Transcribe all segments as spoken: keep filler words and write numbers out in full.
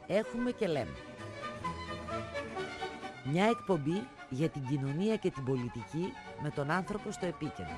έχουμε και λέμε. Μια εκπομπή για την κοινωνία και την πολιτική με τον άνθρωπο στο επίκεντρο.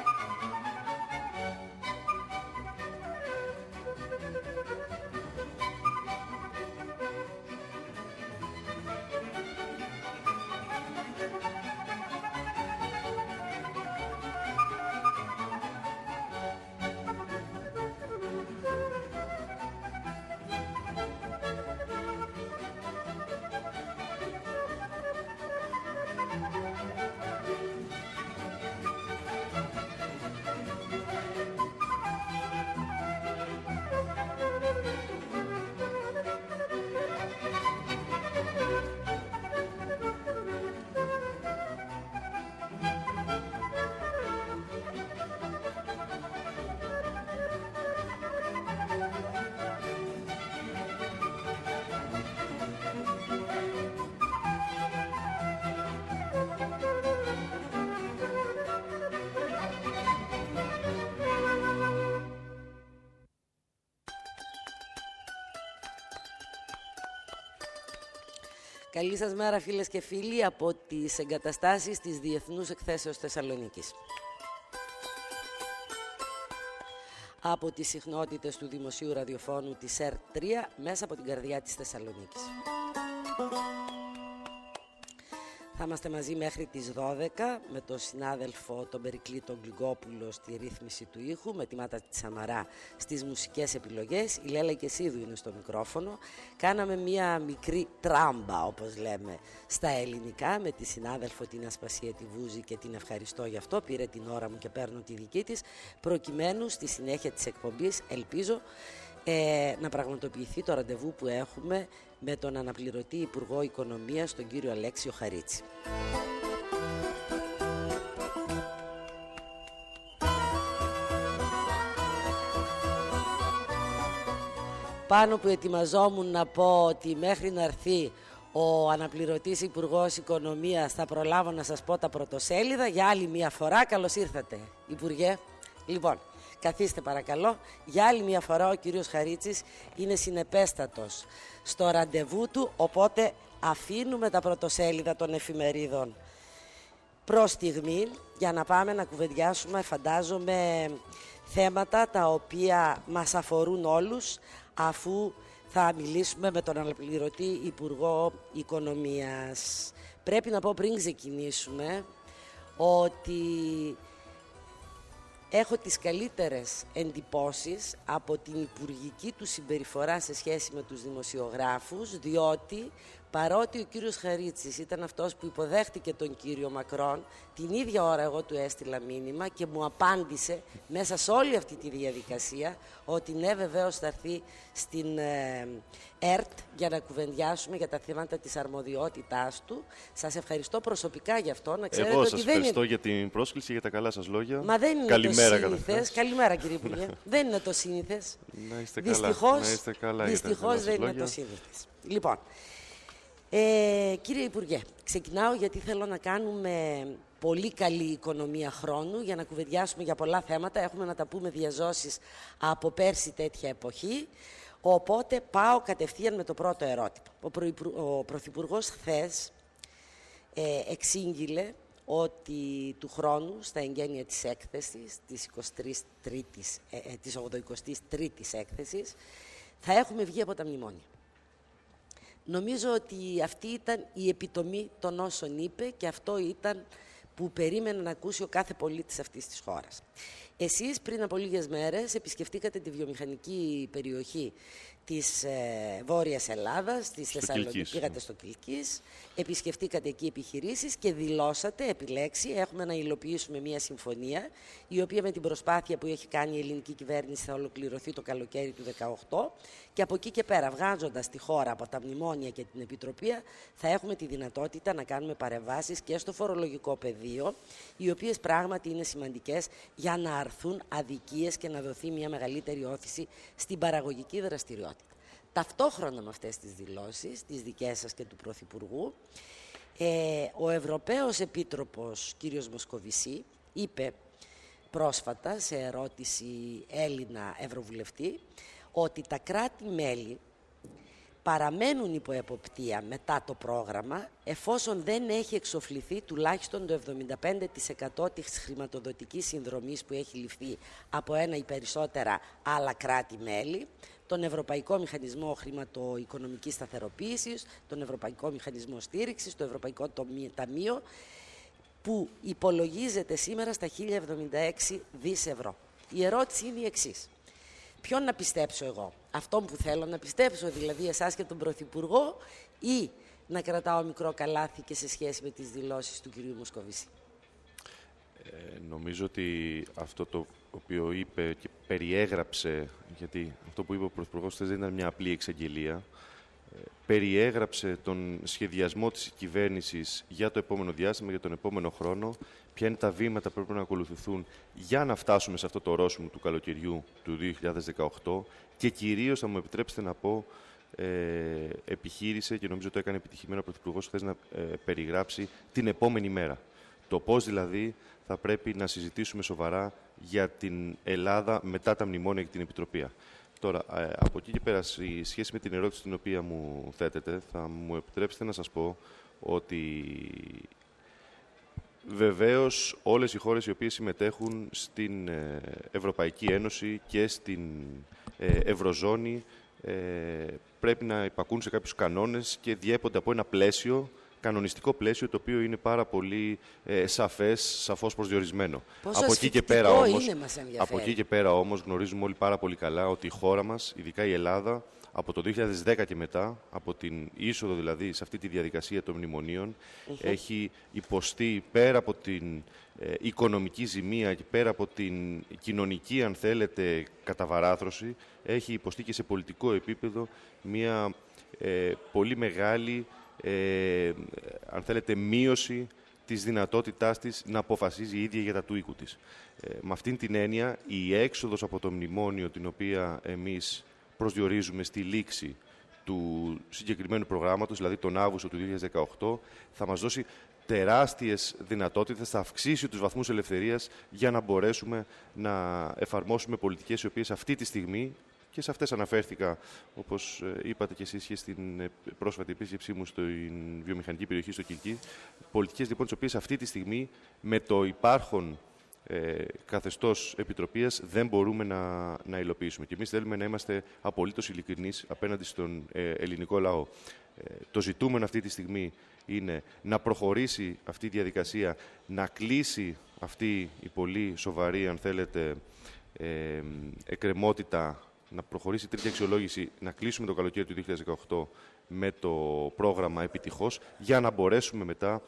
Καλή σας μέρα φίλες και φίλοι από τις εγκαταστάσεις της Διεθνούς Εκθέσεως Θεσσαλονίκης. Από τις συχνότητες του Δημοσίου Ραδιοφώνου της ΕΡΤ τρία μέσα από την καρδιά της Θεσσαλονίκης. Θα είμαστε μαζί μέχρι τις δώδεκα με τον συνάδελφο τον Περικλή τον Γλυκόπουλο στη ρύθμιση του ήχου, με τη Μάτα τη Σαμαρά στις μουσικές επιλογές. Η Λέλα Κεσίδου είναι στο μικρόφωνο. Κάναμε μια μικρή τράμπα, όπως λέμε στα ελληνικά, με τη συνάδελφο την Ασπασία τη Βούζη και την ευχαριστώ γι' αυτό. Πήρε την ώρα μου και παίρνω τη δική της, προκειμένου στη συνέχεια της εκπομπής, ελπίζω, Ε, να πραγματοποιηθεί το ραντεβού που έχουμε με τον αναπληρωτή Υπουργό Οικονομίας, τον κύριο Αλέξιο Χαρίτση. Πάνω που ετοιμαζόμουν να πω ότι μέχρι να έρθει ο αναπληρωτής Υπουργός Οικονομίας θα προλάβω να σας πω τα πρωτοσέλιδα για άλλη μία φορά. Καλώς ήρθατε, Υπουργέ. Λοιπόν, καθίστε παρακαλώ. Για άλλη μια φορά ο κύριος Χαρίτσης είναι συνεπέστατος στο ραντεβού του, οπότε αφήνουμε τα πρωτοσέλιδα των εφημερίδων προς στιγμή για να πάμε να κουβεντιάσουμε, φαντάζομαι, θέματα τα οποία μας αφορούν όλους, αφού θα μιλήσουμε με τον αναπληρωτή Υπουργό Οικονομίας. Πρέπει να πω πριν ξεκινήσουμε ότι έχω τις καλύτερες εντυπώσεις από την υπουργική του συμπεριφορά σε σχέση με τους δημοσιογράφους, διότι παρότι ο κύριος Χαρίτσης ήταν αυτός που υποδέχτηκε τον κύριο Μακρόν, την ίδια ώρα εγώ του έστειλα μήνυμα και μου απάντησε μέσα σε όλη αυτή τη διαδικασία ότι ναι, βεβαίως θα έρθει στην ε, ΕΡΤ για να κουβεντιάσουμε για τα θέματα της αρμοδιότητάς του. Σας ευχαριστώ προσωπικά γι' αυτό. Να ξέρετε εγώ ότι σας δεν ευχαριστώ είναι... για την πρόσκληση, για τα καλά σας λόγια. Μα δεν είναι Καλημέρα, το σύνηθες. Καλημέρα κύριε Υπουργέ. Δεν είναι το σύνηθες. Να είστε δυστυχώς, καλά. Να είστε καλά δυστυχώς δεν είναι το σύνηθες. Λοιπόν, ε, κύριε Υπουργέ, ξεκινάω γιατί θέλω να κάνουμε πολύ καλή οικονομία χρόνου για να κουβεντιάσουμε για πολλά θέματα. Έχουμε να τα πούμε διαζώσεις από πέρσι τέτοια εποχή. Οπότε πάω κατευθείαν με το πρώτο ερώτημα. Ο, προϋπου... ο Πρωθυπουργός χθες ε, εξήγηλε ότι του χρόνου στα εγγένεια της έκθεσης, της, εικοστής τρίτης, ε, ε, της ογδοηκοστής τρίτης έκθεσης, θα έχουμε βγει από τα μνημόνια. Νομίζω ότι αυτή ήταν η επιτομή των όσων είπε και αυτό ήταν που περίμενε να ακούσει ο κάθε πολίτης αυτής της χώρας. Εσείς πριν από λίγες μέρες επισκεφτήκατε τη βιομηχανική περιοχή της ε, Βόρειας Ελλάδας, της Θεσσαλονίκης, πήγατε στο Κιλκής, επισκεφτήκατε εκεί επιχειρήσεις και δηλώσατε, επιλέξει, έχουμε να υλοποιήσουμε μια συμφωνία, η οποία με την προσπάθεια που έχει κάνει η ελληνική κυβέρνηση θα ολοκληρωθεί το καλοκαίρι του δύο χιλιάδες δεκαοκτώ και από εκεί και πέρα, βγάζοντας τη χώρα από τα μνημόνια και την επιτροπή, θα έχουμε τη δυνατότητα να κάνουμε παρεμβάσεις και στο φορολογικό πεδίο, οι οποίες πράγματι είναι σημαντικές για να αρθούν αδικίες και να δοθεί μια μεγαλύτερη όθηση στην παραγωγική δραστηριότητα. Ταυτόχρονα με αυτές τις δηλώσεις, τις δικές σας και του Πρωθυπουργού, ε, ο Ευρωπαίος Επίτροπος κύριος Μοσκοβισή είπε πρόσφατα σε ερώτηση Έλληνα Ευρωβουλευτή ότι τα κράτη-μέλη παραμένουν υπό εποπτεία μετά το πρόγραμμα, εφόσον δεν έχει εξοφληθεί τουλάχιστον το εβδομήντα πέντε τοις εκατό της χρηματοδοτικής συνδρομής που έχει ληφθεί από ένα ή περισσότερα άλλα κράτη-μέλη, τον Ευρωπαϊκό Μηχανισμό Χρηματοοικονομικής Σταθεροποίησης, τον Ευρωπαϊκό Μηχανισμό Στήριξης, το Ευρωπαϊκό Ταμείο, που υπολογίζεται σήμερα στα χίλια εβδομήντα έξι δις ευρώ. Η ερώτηση είναι η εξής. Ποιον να πιστέψω εγώ, αυτόν που θέλω να πιστέψω, δηλαδή εσάς και τον Πρωθυπουργό, ή να κρατάω μικρό καλάθι και σε σχέση με τις δηλώσεις του κυρίου Μοσκοβισή? Ε, νομίζω ότι αυτό το οποίο είπε και περιέγραψε, γιατί αυτό που είπε ο Πρωθυπουργός δεν ήταν μια απλή εξαγγελία, ε, περιέγραψε τον σχεδιασμό της κυβέρνησης για το επόμενο διάστημα, για τον επόμενο χρόνο, ποια είναι τα βήματα που πρέπει να ακολουθηθούν για να φτάσουμε σε αυτό το ορόσημο του καλοκαιριού του δύο χιλιάδες δεκαοκτώ και κυρίως, θα μου επιτρέψετε να πω, ε, επιχείρησε και νομίζω το έκανε επιτυχημένο ο Πρωθυπουργός χθες να ε, περιγράψει την επόμενη μέρα. Το πώς δηλαδή θα πρέπει να συζητήσουμε σοβαρά για την Ελλάδα μετά τα μνημόνια και την επιτροπή. Τώρα, ε, από εκεί και πέρα, σε σχέση με την ερώτηση την οποία μου θέτετε, θα μου επιτρέψετε να σας πω ότι βεβαίως όλες οι χώρες οι οποίες συμμετέχουν στην ε, Ευρωπαϊκή Ένωση και στην ε, Ευρωζώνη ε, πρέπει να υπακούν σε κάποιους κανόνες και διέπονται από ένα πλαίσιο, κανονιστικό πλαίσιο, το οποίο είναι πάρα πολύ ε, σαφές, σαφώς προσδιορισμένο. Πόσο από εκεί, και πέρα, όμως, είναι, μας από εκεί και πέρα όμως γνωρίζουμε όλοι πάρα πολύ καλά ότι η χώρα μας, ειδικά η Ελλάδα, από το δύο χιλιάδες δέκα και μετά, από την είσοδο δηλαδή σε αυτή τη διαδικασία των μνημονίων, mm-hmm. έχει υποστεί πέρα από την ε, οικονομική ζημία και πέρα από την κοινωνική, αν θέλετε, καταβαράθρωση, έχει υποστεί και σε πολιτικό επίπεδο μια ε, πολύ μεγάλη, ε, αν θέλετε, μείωση της δυνατότητάς της να αποφασίζει η ίδια για τα του οίκου της. Ε, με αυτήν την έννοια, η έξοδος από το μνημόνιο, την οποία εμείς προσδιορίζουμε στη λήξη του συγκεκριμένου προγράμματος, δηλαδή τον Αύγουστο του δύο χιλιάδες δεκαοκτώ, θα μας δώσει τεράστιες δυνατότητες, θα αυξήσει τους βαθμούς ελευθερίας για να μπορέσουμε να εφαρμόσουμε πολιτικές οι οποίες αυτή τη στιγμή, και σε αυτές αναφέρθηκα, όπως είπατε και εσείς και στην πρόσφατη επίσκεψή μου στην βιομηχανική περιοχή στο Κιλκί, πολιτικές λοιπόν τις οποίες αυτή τη στιγμή με το υπάρχον Ε, καθεστώς επιτροπίας δεν μπορούμε να, να υλοποιήσουμε. Και εμείς θέλουμε να είμαστε απολύτως ειλικρινείς απέναντι στον ε, ελληνικό λαό. Ε, το ζητούμενο αυτή τη στιγμή είναι να προχωρήσει αυτή η διαδικασία, να κλείσει αυτή η πολύ σοβαρή, αν θέλετε, ε, εκκρεμότητα, να προχωρήσει η τρίτη αξιολόγηση, να κλείσουμε το καλοκαίρι του δύο χιλιάδες δεκαοκτώ με το πρόγραμμα επιτυχώς, για να μπορέσουμε μετά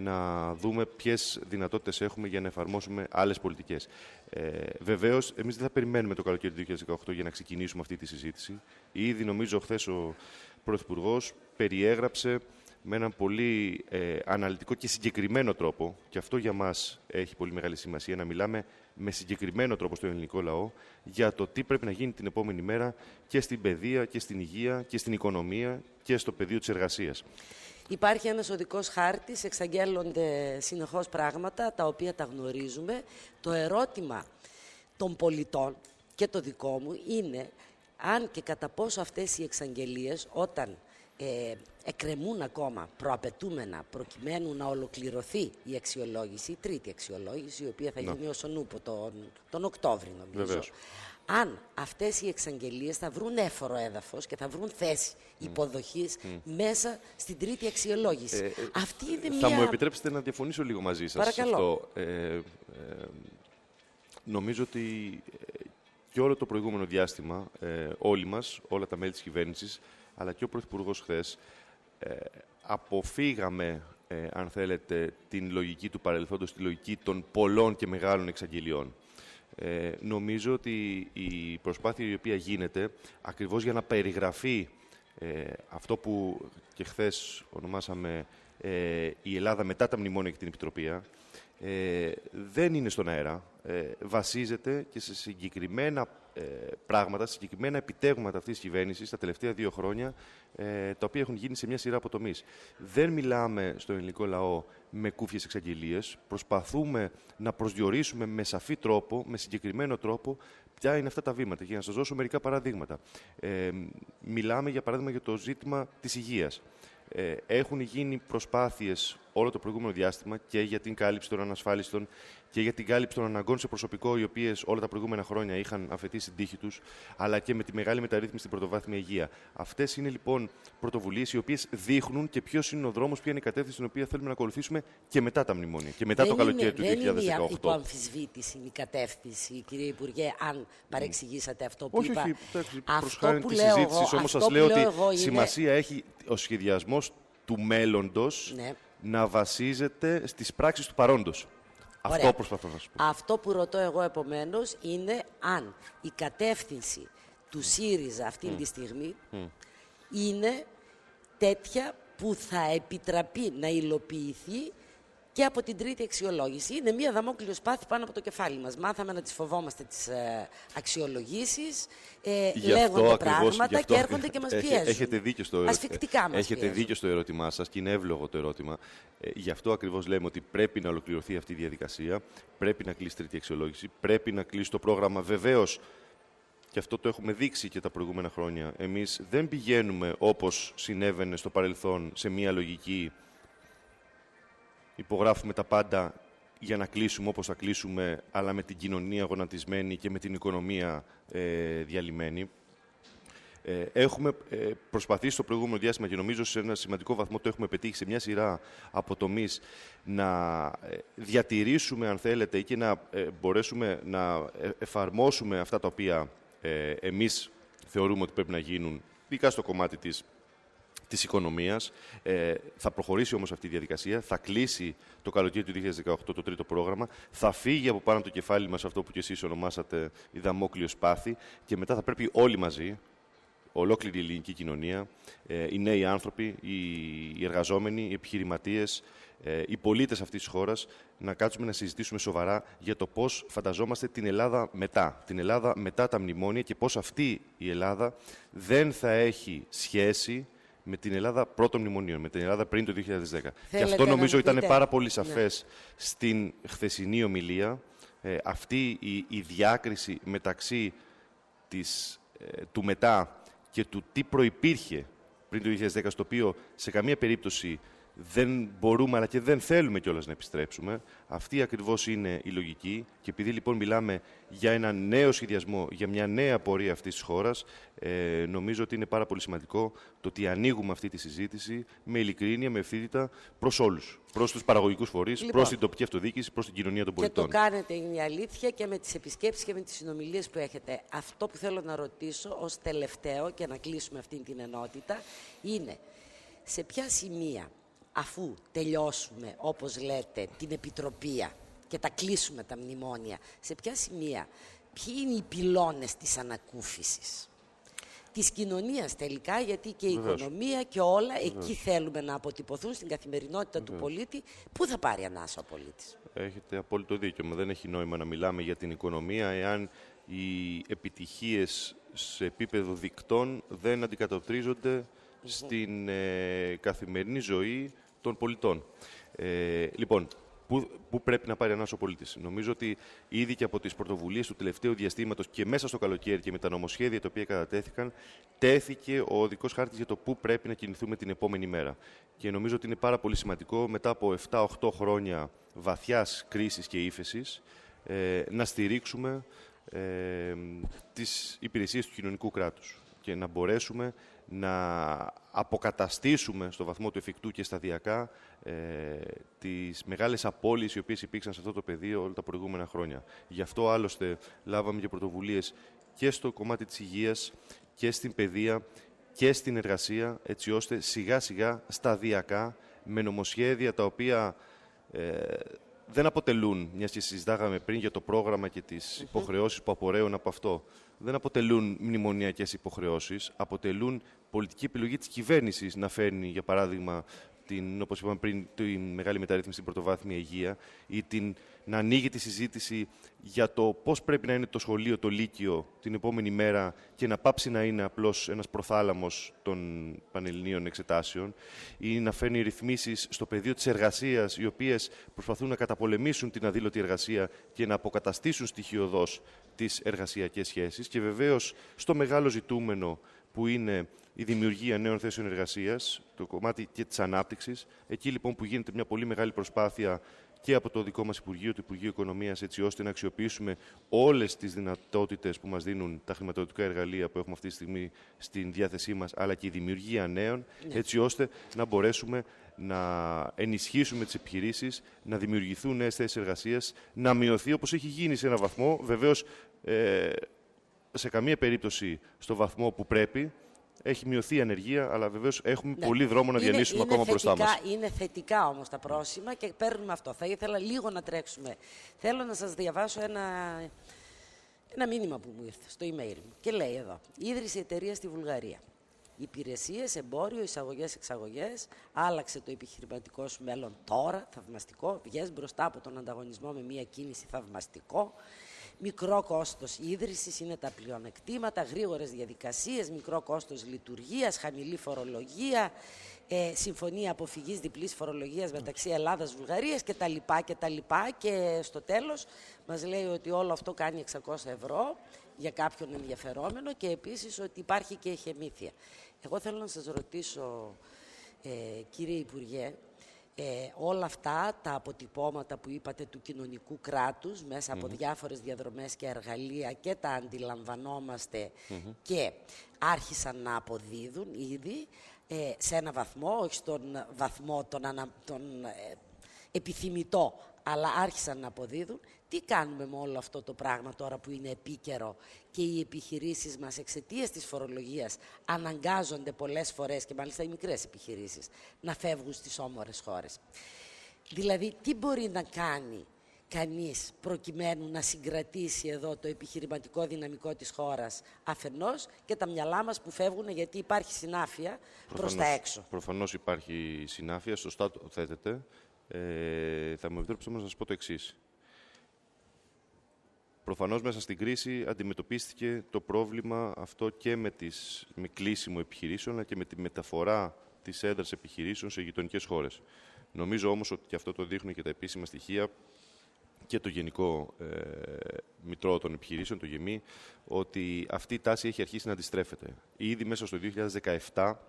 να δούμε ποιες δυνατότητες έχουμε για να εφαρμόσουμε άλλες πολιτικές. Ε, βεβαίως, εμείς δεν θα περιμένουμε το καλοκαίρι του δύο χιλιάδες δεκαοκτώ για να ξεκινήσουμε αυτή τη συζήτηση. Ήδη, νομίζω, χθες ο Πρωθυπουργός περιέγραψε με έναν πολύ ε, αναλυτικό και συγκεκριμένο τρόπο, και αυτό για μας έχει πολύ μεγάλη σημασία, να μιλάμε με συγκεκριμένο τρόπο στον ελληνικό λαό για το τι πρέπει να γίνει την επόμενη μέρα και στην παιδεία και στην υγεία και στην οικονομία και στο πεδίο της εργασίας. Υπάρχει ένας οδικός χάρτης, εξαγγέλλονται συνεχώς πράγματα τα οποία τα γνωρίζουμε. Το ερώτημα των πολιτών και το δικό μου είναι αν και κατά πόσο αυτές οι εξαγγελίες, όταν ε, εκκρεμούν ακόμα προαπαιτούμενα προκειμένου να ολοκληρωθεί η αξιολόγηση, η τρίτη αξιολόγηση, η οποία θα γίνει ως ο νούπο τον, τον Οκτώβρη, νομίζω. Βεβαίως. Αν αυτές οι εξαγγελίες θα βρουν έφορο έδαφος και θα βρουν θέση υποδοχής mm. μέσα στην τρίτη αξιολόγηση. Ε, ε, Αυτή είναι θα μια... μου επιτρέψετε να διαφωνήσω λίγο μαζί σας. Παρακαλώ. Αυτό. Ε, ε, νομίζω ότι ε, και όλο το προηγούμενο διάστημα, ε, όλοι μας, όλα τα μέλη της κυβέρνησης, αλλά και ο Πρωθυπουργός χθες, ε, αποφύγαμε, ε, αν θέλετε, την λογική του παρελθόντος, τη λογική των πολλών και μεγάλων εξαγγελιών. Ε, νομίζω ότι η προσπάθεια η οποία γίνεται ακριβώς για να περιγραφεί ε, αυτό που και χθες ονομάσαμε ε, η Ελλάδα μετά τα μνημόνια και την επιτροπία, ε, δεν είναι στον αέρα. Ε, βασίζεται και σε συγκεκριμένα ε, πράγματα, σε συγκεκριμένα επιτεύγματα αυτής της κυβέρνησης τα τελευταία δύο χρόνια, ε, τα οποία έχουν γίνει σε μια σειρά από τομείς. Δεν μιλάμε στον ελληνικό λαό με κούφιες εξαγγελίες. Προσπαθούμε να προσδιορίσουμε με σαφή τρόπο, με συγκεκριμένο τρόπο, ποια είναι αυτά τα βήματα. Για να σας δώσω μερικά παραδείγματα. Ε, μιλάμε, για παράδειγμα, για το ζήτημα της υγείας. Ε, έχουν γίνει προσπάθειες όλο το προηγούμενο διάστημα και για την κάλυψη των ανασφάλιστων και για την κάλυψη των αναγκών σε προσωπικό, οι οποίες όλα τα προηγούμενα χρόνια είχαν αφαιτήσει την τύχη τους, αλλά και με τη μεγάλη μεταρρύθμιση στην πρωτοβάθμια υγεία. Αυτές είναι λοιπόν πρωτοβουλίες οι οποίες δείχνουν και ποιος είναι ο δρόμος, ποια είναι η κατεύθυνση την οποία θέλουμε να ακολουθήσουμε και μετά τα μνημόνια και μετά δεν το καλοκαίρι είναι, του δύο χιλιάδες δεκαοκτώ. Δεν είναι υπό αμφισβήτηση η κατεύθυνση, κύριε Υπουργέ, αν παρεξηγήσατε αυτό που όχι, είπα. Όχι, όχι, προς αυτό χάρη που της λέω συζήτησης, εγώ, όμως αυτό σας λέω ότι είναι... σημασία έχει ο σχεδιασμός του μέλλοντος, ναι, να βασίζεται στις πράξεις του παρόντος. Ωραία. Αυτό προσπαθώ να σου πω. Αυτό που ρωτώ εγώ επομένως είναι αν η κατεύθυνση του ΣΥΡΙΖΑ αυτή mm. τη στιγμή mm. είναι τέτοια που θα επιτραπεί να υλοποιηθεί και από την τρίτη αξιολόγηση. Είναι μία δαμόκλειο σπάθη πάνω από το κεφάλι μας. Μάθαμε να τις φοβόμαστε τις ε, αξιολογήσεις, ε, λέγονται πράγματα και έρχονται και μας πιέζουν. Έχετε δίκιο στο, ασφικτικά μας έχετε πιέζουν. δίκιο στο ερώτημά σας και είναι εύλογο το ερώτημα. Ε, γι' αυτό ακριβώς λέμε ότι πρέπει να ολοκληρωθεί αυτή η διαδικασία, πρέπει να κλείσει τρίτη αξιολόγηση, πρέπει να κλείσει το πρόγραμμα. Βεβαίως, και αυτό το έχουμε δείξει και τα προηγούμενα χρόνια, εμείς δεν πηγαίνουμε όπως συνέβαινε στο παρελθόν σε μία λογική. Υπογράφουμε τα πάντα για να κλείσουμε όπως θα κλείσουμε, αλλά με την κοινωνία γονατισμένη και με την οικονομία ε, διαλυμένη. Ε, έχουμε ε, προσπαθήσει στο προηγούμενο διάστημα και νομίζω σε ένα σημαντικό βαθμό το έχουμε πετύχει σε μια σειρά από τομείς να ε, διατηρήσουμε, αν θέλετε, ή και να ε, μπορέσουμε να εφαρμόσουμε αυτά τα οποία ε, εμείς θεωρούμε ότι πρέπει να γίνουν, ειδικά στο κομμάτι της της οικονομίας. Ε, θα προχωρήσει όμως αυτή η διαδικασία, θα κλείσει το καλοκαίρι του δύο χιλιάδες δεκαοκτώ το τρίτο πρόγραμμα, θα φύγει από πάνω το κεφάλι μας αυτό που και εσείς ονομάσατε η δαμόκλειο σπάθη και μετά θα πρέπει όλοι μαζί, ολόκληρη η ελληνική κοινωνία, ε, οι νέοι άνθρωποι, οι, οι εργαζόμενοι, οι επιχειρηματίες, ε, οι πολίτες αυτής της χώρας, να κάτσουμε να συζητήσουμε σοβαρά για το πώς φανταζόμαστε την Ελλάδα μετά. Την Ελλάδα μετά τα μνημόνια και πώς αυτή η Ελλάδα δεν θα έχει σχέση με την Ελλάδα πρώτων μνημονίων, με την Ελλάδα πριν το δύο χιλιάδες δέκα. Θέλετε και αυτό νομίζω ήταν πάρα πολύ σαφές ναι. στην χθεσινή ομιλία. Ε, αυτή η, η διάκριση μεταξύ της, ε, του μετά και του τι προϋπήρχε πριν το δύο χιλιάδες δέκα, στο οποίο σε καμία περίπτωση δεν μπορούμε αλλά και δεν θέλουμε κιόλας να επιστρέψουμε. Αυτή ακριβώς είναι η λογική και επειδή λοιπόν μιλάμε για ένα νέο σχεδιασμό, για μια νέα πορεία αυτής της χώρας, ε, νομίζω ότι είναι πάρα πολύ σημαντικό το ότι ανοίγουμε αυτή τη συζήτηση με ειλικρίνεια, με ευθύτητα προς όλους. Προς τους παραγωγικούς φορείς, λοιπόν, προς την τοπική αυτοδιοίκηση, προς την κοινωνία των πολιτών. Και το κάνετε, είναι η αλήθεια, και με τις επισκέψεις και με τις συνομιλίες που έχετε. Αυτό που θέλω να ρωτήσω ως τελευταίο και να κλείσουμε αυτή την ενότητα είναι σε ποια σημεία, αφού τελειώσουμε, όπως λέτε, την επιτροπία και τα κλείσουμε τα μνημόνια, σε ποια σημεία, ποιοι είναι οι πυλώνες της ανακούφισης της κοινωνίας τελικά, γιατί και η Βεβαίως. οικονομία και όλα Βεβαίως. εκεί θέλουμε να αποτυπωθούν στην καθημερινότητα Βεβαίως. του πολίτη. Πού θα πάρει ανάσα ο πολίτης? Έχετε απόλυτο δίκιο. Μα δεν έχει νόημα να μιλάμε για την οικονομία εάν οι επιτυχίες σε επίπεδο δικτών δεν αντικατοπτρίζονται mm-hmm. στην ε, καθημερινή ζωή των πολιτών. Ε, λοιπόν, πού, πού πρέπει να πάρει ανάσα ο πολίτης? Νομίζω ότι ήδη και από τις πρωτοβουλίες του τελευταίου διαστήματος και μέσα στο καλοκαίρι και με τα νομοσχέδια τα οποία κατατέθηκαν, τέθηκε ο οδικός χάρτης για το πού πρέπει να κινηθούμε την επόμενη μέρα. Και νομίζω ότι είναι πάρα πολύ σημαντικό μετά από επτά οκτώ χρόνια βαθιάς κρίσης και ύφεσης ε, να στηρίξουμε ε, τις υπηρεσίες του κοινωνικού κράτους και να μπορέσουμε να αποκαταστήσουμε στο βαθμό του εφικτού και σταδιακά ε, τις μεγάλες απώλειες οι οποίες υπήρξαν σε αυτό το πεδίο όλα τα προηγούμενα χρόνια. Γι' αυτό άλλωστε λάβαμε και πρωτοβουλίες και στο κομμάτι της υγείας και στην παιδεία και στην εργασία, έτσι ώστε σιγά σιγά σταδιακά με νομοσχέδια τα οποία ε, δεν αποτελούν, μιας και συζητάγαμε πριν για το πρόγραμμα και τις υποχρεώσεις που απορρέουν από αυτό, δεν αποτελούν μνημονιακές υποχρεώσεις, αποτελούν πολιτική επιλογή της κυβέρνησης να φέρνει, για παράδειγμα, την, όπως είπαμε πριν, την μεγάλη μεταρρύθμιση στην πρωτοβάθμια υγεία ή την, να ανοίγει τη συζήτηση για το πώς πρέπει να είναι το σχολείο, το λύκειο την επόμενη μέρα και να πάψει να είναι απλώς ένας προθάλαμος των πανελληνίων εξετάσεων ή να φέρνει ρυθμίσεις στο πεδίο της εργασίας, οι οποίες προσπαθούν να καταπολεμήσουν την αδήλωτη εργασία και να αποκαταστήσουν στοιχειωδώς τις εργασιακές σχέσεις και βεβαίως στο μεγάλο ζητούμενο που είναι η δημιουργία νέων θέσεων εργασίας, το κομμάτι και της ανάπτυξης. Εκεί λοιπόν που γίνεται μια πολύ μεγάλη προσπάθεια και από το δικό μας Υπουργείο, το Υπουργείο Οικονομίας, έτσι ώστε να αξιοποιήσουμε όλες τις δυνατότητες που μας δίνουν τα χρηματοδοτικά εργαλεία που έχουμε αυτή τη στιγμή στην διάθεσή μας, αλλά και η δημιουργία νέων, ναι. έτσι ώστε να μπορέσουμε να ενισχύσουμε τις επιχειρήσεις, να δημιουργηθούν νέες θέσεις εργασίας, να μειωθεί όπως έχει γίνει σε έναν βαθμό, βεβαίως ε, σε καμία περίπτωση στο βαθμό που πρέπει. Έχει μειωθεί η ανεργία, αλλά βεβαίως έχουμε ναι. πολύ δρόμο να διανύσουμε ακόμα θετικά, μπροστά μας. Είναι θετικά όμως τα πρόσημα και παίρνουμε αυτό. Θα ήθελα λίγο να τρέξουμε. Θέλω να σας διαβάσω ένα, ένα μήνυμα που μου ήρθε στο email μου. Και λέει εδώ, ίδρυσε εταιρεία στη Βουλγαρία. Υπηρεσίες, εμπόριο, εισαγωγές, εξαγωγές. Άλλαξε το επιχειρηματικό σου μέλλον τώρα. Θαυμαστικό. Βγες μπροστά από τον ανταγωνισμό με μια κίνηση θαυμαστικό. Μικρό κόστος ίδρυσης είναι τα πλεονεκτήματα, γρήγορες διαδικασίες, μικρό κόστος λειτουργίας, χαμηλή φορολογία, ε, συμφωνία αποφυγής διπλής φορολογίας μεταξύ Ελλάδας και Βουλγαρίας κτλ. κτλ. Και στο τέλος μας λέει ότι όλο αυτό κάνει εξακόσια ευρώ για κάποιον ενδιαφερόμενο και επίσης ότι υπάρχει και εχεμήθεια. Εγώ θέλω να σας ρωτήσω, ε, κύριε Υπουργέ, Ε, όλα αυτά τα αποτυπώματα που είπατε του κοινωνικού κράτους μέσα από mm-hmm. διάφορες διαδρομές και εργαλεία και τα αντιλαμβανόμαστε mm-hmm. και άρχισαν να αποδίδουν ήδη ε, σε ένα βαθμό, όχι στον βαθμό τον, ανα, τον ε, επιθυμητό, αλλά άρχισαν να αποδίδουν. Τι κάνουμε με όλο αυτό το πράγμα τώρα που είναι επίκαιρο και οι επιχειρήσεις μας εξαιτίας της φορολογίας αναγκάζονται πολλές φορές και μάλιστα οι μικρές επιχειρήσεις να φεύγουν στις όμορες χώρες. Δηλαδή, τι μπορεί να κάνει κανείς προκειμένου να συγκρατήσει εδώ το επιχειρηματικό δυναμικό της χώρας αφενός και τα μυαλά μας που φεύγουν γιατί υπάρχει συνάφεια προς τα έξω. Προφανώς υπάρχει συνάφεια, σωστά το θέτετε. Ε, θα μου επιτρέψετε όμως να σας πω το εξής. Προφανώς μέσα στην κρίση αντιμετωπίστηκε το πρόβλημα αυτό και με, τις, με κλείσιμο επιχειρήσεων, αλλά και με τη μεταφορά της έδρας επιχειρήσεων σε γειτονικές χώρες. Νομίζω όμως ότι και αυτό το δείχνουν και τα επίσημα στοιχεία και το Γενικό ε, Μητρό των Επιχειρήσεων, το ΓΕΜΗ, ότι αυτή η τάση έχει αρχίσει να αντιστρέφεται. Ήδη μέσα στο δύο χιλιάδες δεκαεπτά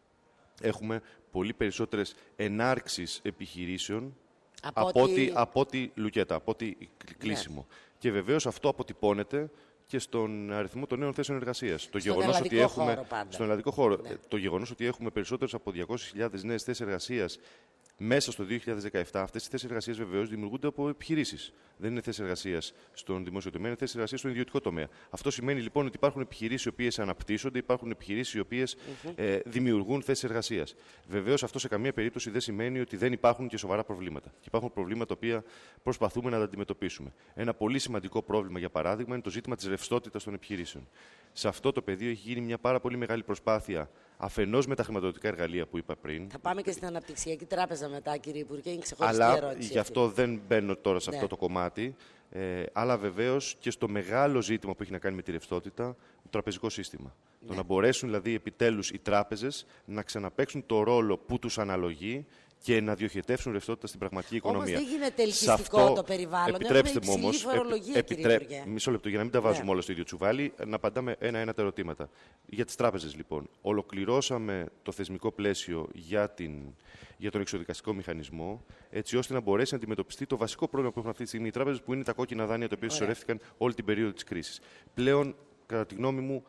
έχουμε πολύ περισσότερες ενάρξεις επιχειρήσεων από, από, ότι... Ότι, από ότι λουκέτα, από ότι κλείσιμο. Ναι. Και βεβαίως αυτό αποτυπώνεται και στον αριθμό των νέων θέσεων εργασίας. Στον γεγονός ότι έχουμε, χώρο πάντα. Στον ελλαδικό χώρο. Ναι. Το γεγονός ότι έχουμε περισσότερες από διακόσιες χιλιάδες νέες θέσεις εργασίας μέσα στο δύο χιλιάδες δεκαεπτά, αυτές οι θέσεις εργασίας βεβαίως δημιουργούνται από επιχειρήσεις. Δεν είναι θέσεις εργασίας στον δημόσιο τομέα, είναι θέσεις εργασίας στον ιδιωτικό τομέα. Αυτό σημαίνει λοιπόν ότι υπάρχουν επιχειρήσεις οι οποίες αναπτύσσονται, υπάρχουν επιχειρήσεις οι οποίες mm-hmm. ε, δημιουργούν θέσεις εργασίας. Βεβαίως αυτό σε καμία περίπτωση δεν σημαίνει ότι δεν υπάρχουν και σοβαρά προβλήματα. Και υπάρχουν προβλήματα τα οποία προσπαθούμε να τα αντιμετωπίσουμε. Ένα πολύ σημαντικό πρόβλημα, για παράδειγμα, είναι το ζήτημα της ρευστότητας των επιχειρήσεων. Σε αυτό το πεδίο έχει γίνει μια πάρα πολύ μεγάλη προσπάθεια. Αφενός με τα χρηματοδοτικά εργαλεία που είπα πριν. Θα πάμε και στην Αναπτυξιακή Τράπεζα μετά, κύριε Υπουργέ, είναι ξεχωριστή αλλά ερώτηση. Γι' αυτό αυτή. δεν μπαίνω τώρα σε ναι. αυτό το κομμάτι. Ε, αλλά βεβαίως και στο μεγάλο ζήτημα που έχει να κάνει με τη ρευστότητα, το τραπεζικό σύστημα. Ναι. Το να μπορέσουν δηλαδή επιτέλους οι τράπεζες να ξαναπαίξουν το ρόλο που τους αναλογεί και να διοχετεύσουν ρευστότητα στην πραγματική οικονομία. Όμως δεν γίνεται ελκυστικό αυτό, το περιβάλλον. Επιτρέψτε μου όμως, φορολογία, επιτρέ... κύριε Υπουργέ. Μισό λεπτό, για να μην τα βάζουμε ναι. όλα στο ίδιο τσουβάλι, να απαντάμε ένα-ένα τα ερωτήματα. Για τις τράπεζες, λοιπόν. Ολοκληρώσαμε το θεσμικό πλαίσιο για, την... για τον εξοδικαστικό μηχανισμό, έτσι ώστε να μπορέσει να αντιμετωπιστεί το βασικό πρόβλημα που έχουν αυτή τη στιγμή οι τράπεζες, που είναι τα κόκκινα δάνεια τα οποία συσσωρεύτηκαν όλη την περίοδο της κρίσης. Πλέον, κατά τη γνώμη μου,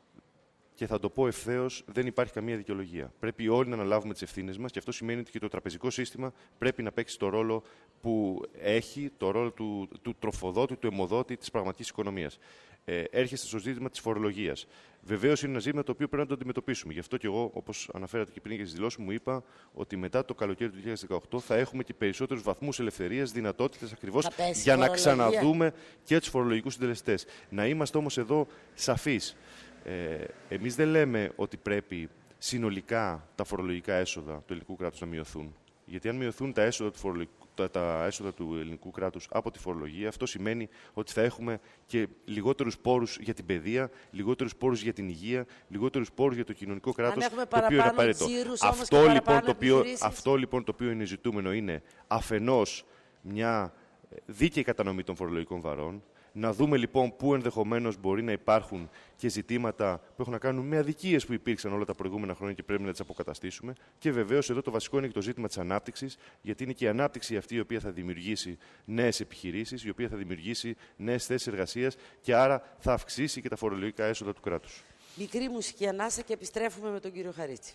και θα το πω ευθέως, δεν υπάρχει καμία δικαιολογία. Πρέπει όλοι να αναλάβουμε τις ευθύνες μας και αυτό σημαίνει ότι και το τραπεζικό σύστημα πρέπει να παίξει το ρόλο που έχει, το ρόλο του, του τροφοδότη, του αιμοδότη της πραγματικής οικονομίας. Ε, έρχεστε στο ζήτημα της φορολογίας. Βεβαίως είναι ένα ζήτημα το οποίο πρέπει να το αντιμετωπίσουμε. Γι' αυτό και εγώ, όπως αναφέρατε και πριν και στις δηλώσεις μου, είπα ότι μετά το καλοκαίρι του δύο χιλιάδες δεκαοκτώ θα έχουμε και περισσότερους βαθμούς ελευθερίας, δυνατότητες ακριβώς για να ξαναδούμε και τους φορολογικούς συντελεστές. Να είμαστε όμως εδώ σαφείς. Ε, εμείς δεν λέμε ότι πρέπει συνολικά τα φορολογικά έσοδα του ελληνικού κράτους να μειωθούν. Γιατί αν μειωθούν τα έσοδα του, φορολογικού, τα, τα έσοδα του ελληνικού κράτους από τη φορολογία, αυτό σημαίνει ότι θα έχουμε και λιγότερους πόρους για την παιδεία, λιγότερους πόρους για την υγεία, λιγότερους πόρους για το κοινωνικό κράτος, το οποίο είναι απαραίτητο. Αυτό, λοιπόν, το οποίο, αυτό λοιπόν το οποίο είναι ζητούμενο είναι αφενός μια δίκαιη κατανομή των φορολογικών βαρών. Να δούμε λοιπόν πού ενδεχομένως μπορεί να υπάρχουν και ζητήματα που έχουν να κάνουν με αδικίες που υπήρξαν όλα τα προηγούμενα χρόνια και πρέπει να τις αποκαταστήσουμε. Και βεβαίως εδώ το βασικό είναι και το ζήτημα της ανάπτυξης, γιατί είναι και η ανάπτυξη αυτή η οποία θα δημιουργήσει νέες επιχειρήσεις, η οποία θα δημιουργήσει νέες θέσεις εργασίας και άρα θα αυξήσει και τα φορολογικά έσοδα του κράτους. Μικρή μουσική ανάσα και επιστρέφουμε με τον κύριο Χαρίτση.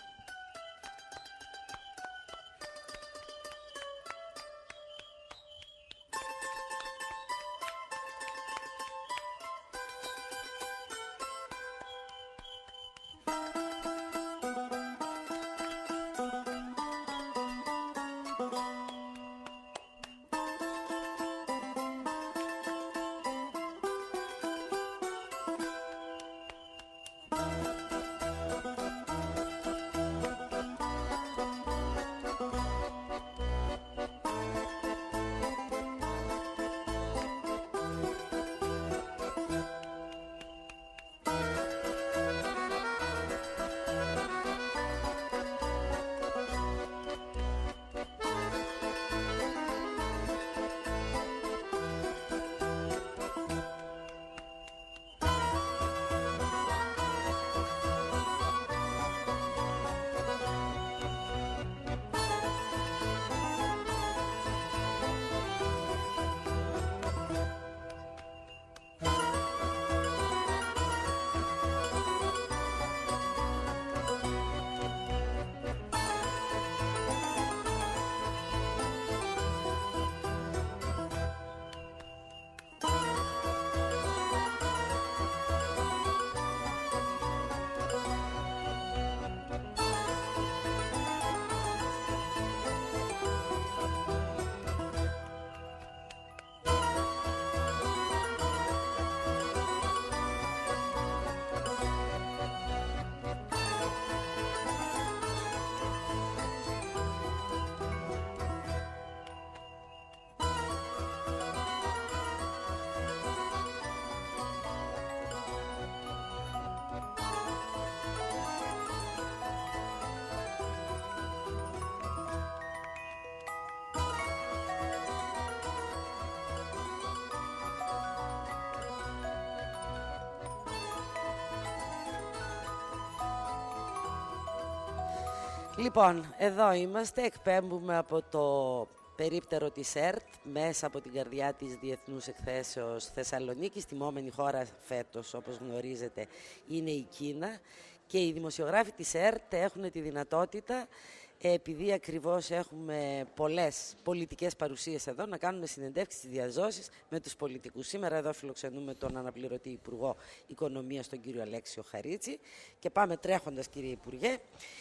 Λοιπόν, εδώ είμαστε, εκπέμπουμε από το περίπτερο της ΕΡΤ, μέσα από την καρδιά της Διεθνούς Εκθέσεως Θεσσαλονίκης. Τιμόμενη χώρα φέτος, όπως γνωρίζετε, είναι η Κίνα. Και οι δημοσιογράφοι της ΕΡΤ έχουν τη δυνατότητα, επειδή ακριβώς έχουμε πολλές πολιτικές παρουσίες εδώ, να κάνουμε συνεντεύξεις, διαζώσεις με τους πολιτικούς. Σήμερα εδώ φιλοξενούμε τον αναπληρωτή Υπουργό Οικονομίας, τον κύριο Αλέξιο Χαρίτση. Και πάμε τρέχοντας, κύριε Υπουργέ.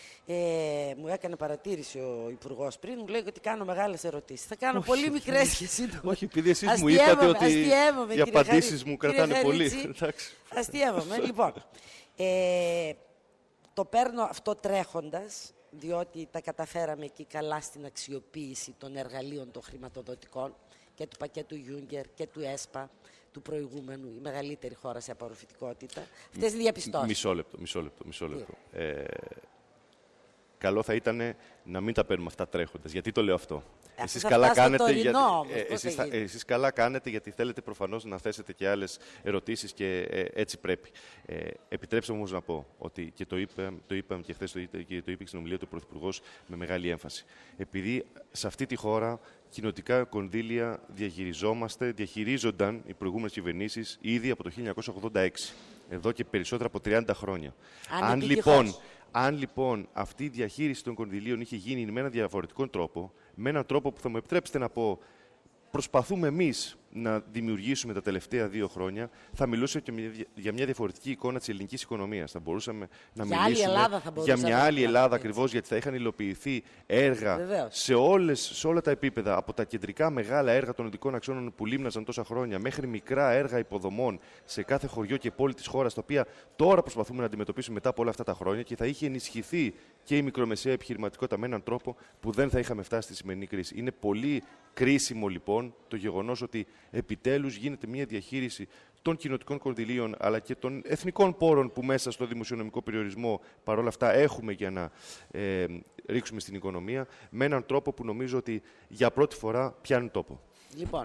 Ε, μου έκανε παρατήρηση ο Υπουργός πριν, μου λέει ότι κάνω μεγάλες ερωτήσεις. Θα κάνω όχι, πολύ μικρές και σύντομες. Όχι, επειδή εσείς μου είπατε ότι οι απαντήσεις μου κρατάνε πολύ. Αστιεύομαι. Λοιπόν, ε, το παίρνω αυτό τρέχοντας, διότι τα καταφέραμε εκεί καλά στην αξιοποίηση των εργαλείων των χρηματοδοτικών και του πακέτου Juncker και του ΕΣΠΑ, του προηγούμενου, η μεγαλύτερη χώρα σε απορροφητικότητα. Αυτές οι διαπιστώσεις. Μισό λεπτό, μισό λεπτό, μισό λεπτό. Ε, καλό θα ήταν να μην τα παίρνουμε αυτά τρέχοντας. Γιατί το λέω αυτό? Ε, εσείς, καλά κάνετε, τωρινό, γιατί, όμως, ε, εσείς, θα, εσείς καλά κάνετε γιατί θέλετε προφανώς να θέσετε και άλλες ερωτήσεις και ε, έτσι πρέπει. Ε, επιτρέψτε μου όμως να πω ότι και το είπαμε το είπα και χθες το, και το είπε στην ομιλία του Πρωθυπουργός με μεγάλη έμφαση. Επειδή σε αυτή τη χώρα κοινοτικά κονδύλια διαχειριζόμαστε, διαχειρίζονταν οι προηγούμενες κυβερνήσεις ήδη από το χίλια εννιακόσια ογδόντα έξι. Εδώ και περισσότερα από τριάντα χρόνια. Αν, Αν λοιπόν... Αν λοιπόν αυτή η διαχείριση των κονδυλίων είχε γίνει με έναν διαφορετικό τρόπο, με έναν τρόπο που θα μου επιτρέψετε να πω, προσπαθούμε εμείς να δημιουργήσουμε τα τελευταία δύο χρόνια, θα μιλούσε και για μια διαφορετική εικόνα της ελληνικής οικονομίας. Θα μπορούσαμε να για μιλήσουμε άλλη Ελλάδα θα για μια άλλη Ελλάδα, έτσι. ακριβώς, γιατί θα είχαν υλοποιηθεί έργα σε, όλες, σε όλα τα επίπεδα, από τα κεντρικά μεγάλα έργα των οδικών αξώνων που λίμναζαν τόσα χρόνια, μέχρι μικρά έργα υποδομών σε κάθε χωριό και πόλη της χώρας, τα οποία τώρα προσπαθούμε να αντιμετωπίσουμε μετά από όλα αυτά τα χρόνια, και θα είχε ενισχυθεί και η μικρομεσαία επιχειρηματικότητα με έναν τρόπο που δεν θα είχαμε φτάσει στη σημερινή κρίση. Είναι πολύ κρίσιμο λοιπόν το γεγονός ότι επιτέλους γίνεται μια διαχείριση των κοινοτικών κονδυλίων αλλά και των εθνικών πόρων που μέσα στο δημοσιονομικό περιορισμό παρόλα αυτά έχουμε για να ε, ρίξουμε στην οικονομία, με έναν τρόπο που νομίζω ότι για πρώτη φορά πιάνει τόπο. Λοιπόν,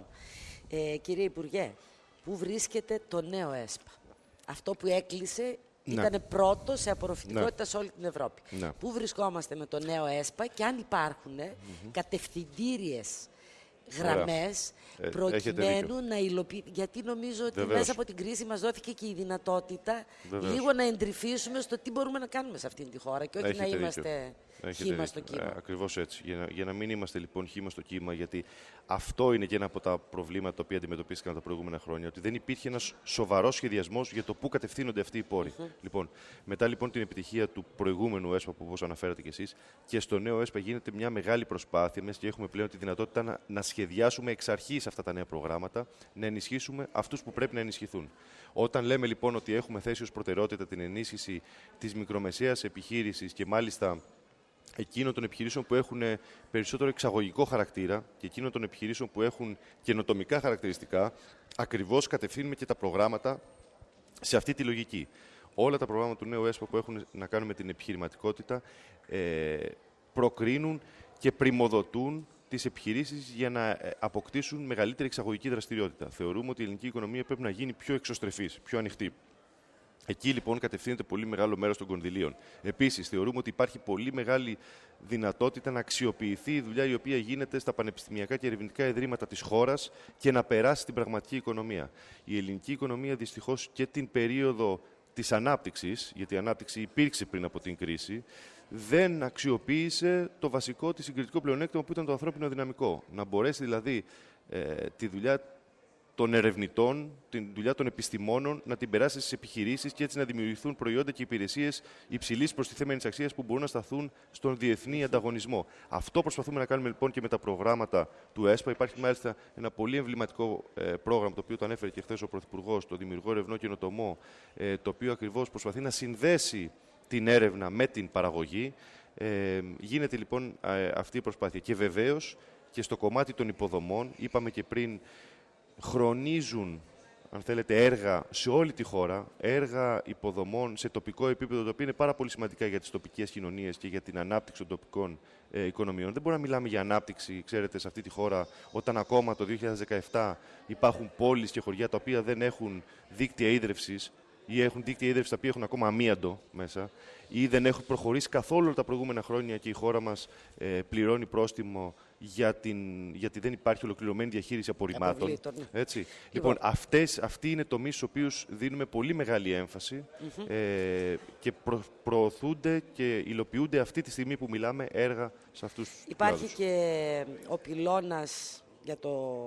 ε, κύριε Υπουργέ, πού βρίσκεται το νέο ΕΣΠΑ? Αυτό που έκλεισε ήταν ναι. πρώτο σε απορροφητικότητα ναι. σε όλη την Ευρώπη. Ναι. Πού βρισκόμαστε με το νέο ΕΣΠΑ και αν υπάρχουν mm-hmm. κατευθυντήριες γραμμές ε, προκειμένου να υλοποιηθεί. Γιατί νομίζω ότι Βεβαίως. μέσα από την κρίση μας δόθηκε και η δυνατότητα Βεβαίως. λίγο να εντρυφήσουμε στο τι μπορούμε να κάνουμε σε αυτήν τη χώρα και όχι Έχετε να είμαστε δίκιο. χύμα στο κύμα. Ε, ακριβώς έτσι. Για να, για να μην είμαστε λοιπόν χύμα στο κύμα, γιατί αυτό είναι και ένα από τα προβλήματα τα οποία αντιμετωπίστηκαν τα προηγούμενα χρόνια. Ότι δεν υπήρχε ένας σοβαρός σχεδιασμός για το πού κατευθύνονται αυτοί οι πόροι. Mm-hmm. Λοιπόν, μετά λοιπόν την επιτυχία του προηγούμενου ΕΣΠΑ, που όπως αναφέρατε κι εσείς, και στο νέο ΕΣΠΑ γίνεται μια μεγάλη προσπάθεια, μέσα και έχουμε πλέον τη δυνατότητα να, να σχεδιάσουμε εξ αρχής αυτά τα νέα προγράμματα, να ενισχύσουμε αυτούς που πρέπει να ενισχυθούν. Όταν λέμε λοιπόν ότι έχουμε θέσει ως προτεραιότητα την ενίσχυση της μικρομεσαίας επιχείρησης και μάλιστα εκείνων των επιχειρήσεων που έχουν περισσότερο εξαγωγικό χαρακτήρα και εκείνων των επιχειρήσεων που έχουν καινοτομικά χαρακτηριστικά, ακριβώς κατευθύνουμε και τα προγράμματα σε αυτή τη λογική. Όλα τα προγράμματα του νέου ΕΣΠΑ που έχουν να κάνουν με την επιχειρηματικότητα ε, προκρίνουν και πριμοδοτούν τις επιχειρήσεις για να αποκτήσουν μεγαλύτερη εξαγωγική δραστηριότητα. Θεωρούμε ότι η ελληνική οικονομία πρέπει να γίνει πιο εξωστρεφής, πιο ανοιχτή. Εκεί λοιπόν κατευθύνεται πολύ μεγάλο μέρος των κονδυλίων. Επίσης, θεωρούμε ότι υπάρχει πολύ μεγάλη δυνατότητα να αξιοποιηθεί η δουλειά η οποία γίνεται στα πανεπιστημιακά και ερευνητικά ιδρύματα της χώρας και να περάσει στην πραγματική οικονομία. Η ελληνική οικονομία δυστυχώς και την περίοδο της ανάπτυξης, γιατί η ανάπτυξη υπήρξε πριν από την κρίση, δεν αξιοποίησε το βασικό της συγκριτικό πλεονέκτημα που ήταν το ανθρώπινο δυναμικό. Να μπορέσει δηλαδή ε, τη δουλειά των ερευνητών, τη δουλειά των επιστημόνων, να την περάσει στις επιχειρήσεις και έτσι να δημιουργηθούν προϊόντα και υπηρεσίες υψηλής προστιθέμενης αξίας που μπορούν να σταθούν στον διεθνή ανταγωνισμό. Αυτό προσπαθούμε να κάνουμε λοιπόν και με τα προγράμματα του ΕΣΠΑ. Υπάρχει μάλιστα ένα πολύ εμβληματικό ε, πρόγραμμα, το οποίο το ανέφερε και χθες ο Πρωθυπουργός, το Δημιουργό Ερευνό Καινοτομό, ε, το οποίο ακριβώς προσπαθεί να συνδέσει την έρευνα με την παραγωγή. Ε, γίνεται λοιπόν ε, αυτή η προσπάθεια. Και βεβαίως και στο κομμάτι των υποδομών, είπαμε και πριν, χρονίζουν, αν θέλετε, έργα σε όλη τη χώρα, έργα υποδομών σε τοπικό επίπεδο, το οποίο είναι πάρα πολύ σημαντικά για τις τοπικές κοινωνίες και για την ανάπτυξη των τοπικών ε, οικονομιών. Δεν μπορούμε να μιλάμε για ανάπτυξη, ξέρετε, σε αυτή τη χώρα, όταν ακόμα το δύο χιλιάδες δεκαεπτά υπάρχουν πόλεις και χωριά τα οποία δεν έχουν δίκτυα ίδρευσης ή έχουν δίκτυα ίδρυυσης τα οποία έχουν ακόμα αμίαντο μέσα, ή δεν έχουν προχωρήσει καθόλου τα προηγούμενα χρόνια και η χώρα μας ε, πληρώνει πρόστιμο για την, γιατί δεν υπάρχει ολοκληρωμένη διαχείριση απορριμμάτων. Έτσι. Λοιπόν, λοιπόν αυτές, αυτοί είναι τομείς στους οποίους δίνουμε πολύ μεγάλη έμφαση mm-hmm. ε, και προ, προωθούνται και υλοποιούνται αυτή τη στιγμή που μιλάμε έργα σε αυτούς τους Υπάρχει κλάδους. και ο πυλώνας για το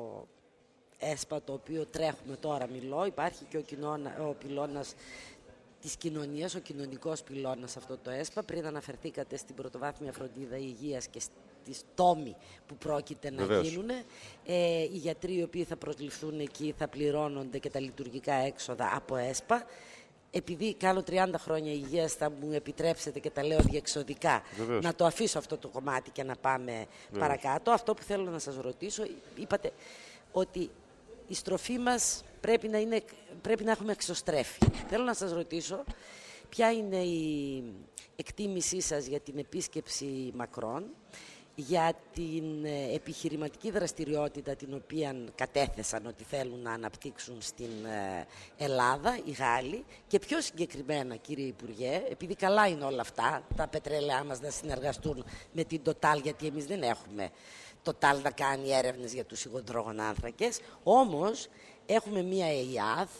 ΕΣΠΑ, το οποίο τρέχουμε τώρα μιλώ. Υπάρχει και ο, κοινώνα, ο πυλώνας της κοινωνίας, ο κοινωνικός πυλώνας αυτό το ΕΣΠΑ. Πριν αναφερθήκατε στην πρωτοβάθμια φροντίδα υγείας και στις τόμοι που πρόκειται να Βεβαίως. γίνουν. Ε, οι γιατροί οι οποίοι θα προσληφθούν εκεί θα πληρώνονται και τα λειτουργικά έξοδα από ΕΣΠΑ. Επειδή κάνω τριάντα χρόνια υγείας, θα μου επιτρέψετε και τα λέω διεξοδικά Βεβαίως. να το αφήσω αυτό το κομμάτι και να πάμε Βεβαίως. παρακάτω. Αυτό που θέλω να σας ρωτήσω, είπατε ότι η στροφή μας πρέπει να, είναι, πρέπει να έχουμε εξωστρέφει. Θέλω να σας ρωτήσω ποια είναι η εκτίμησή σας για την επίσκεψη Μακρόν, για την επιχειρηματική δραστηριότητα την οποία κατέθεσαν ότι θέλουν να αναπτύξουν στην Ελλάδα οι Γάλλοι και πιο συγκεκριμένα, κύριε Υπουργέ, επειδή καλά είναι όλα αυτά, τα πετρέλαιά μας να συνεργαστούν με την Total, γιατί εμείς δεν έχουμε Total να κάνει έρευνες για τους υγρογονάνθρακες, όμως έχουμε μία ΕΙΑΔ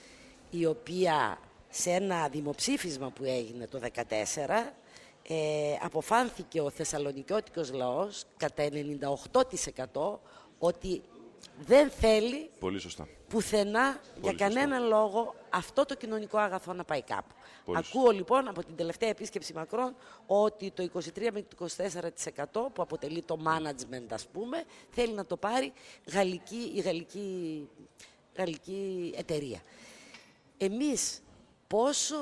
η οποία σε ένα δημοψήφισμα που έγινε το δύο χιλιάδες δεκατέσσερα ε, αποφάνθηκε ο θεσσαλονικιώτικος λαός κατά ενενήντα οκτώ τοις εκατό ότι δεν θέλει Πολύ σωστά. πουθενά για κανέναν λόγο αυτό το κοινωνικό αγαθό να πάει κάπου. Πολύ Ακούω λοιπόν από την τελευταία επίσκεψη Μακρόν ότι το είκοσι τρία με είκοσι τέσσερα τοις εκατό που αποτελεί το management, ας πούμε, θέλει να το πάρει γαλλική, η γαλλική, γαλλική εταιρεία. Εμείς πόσο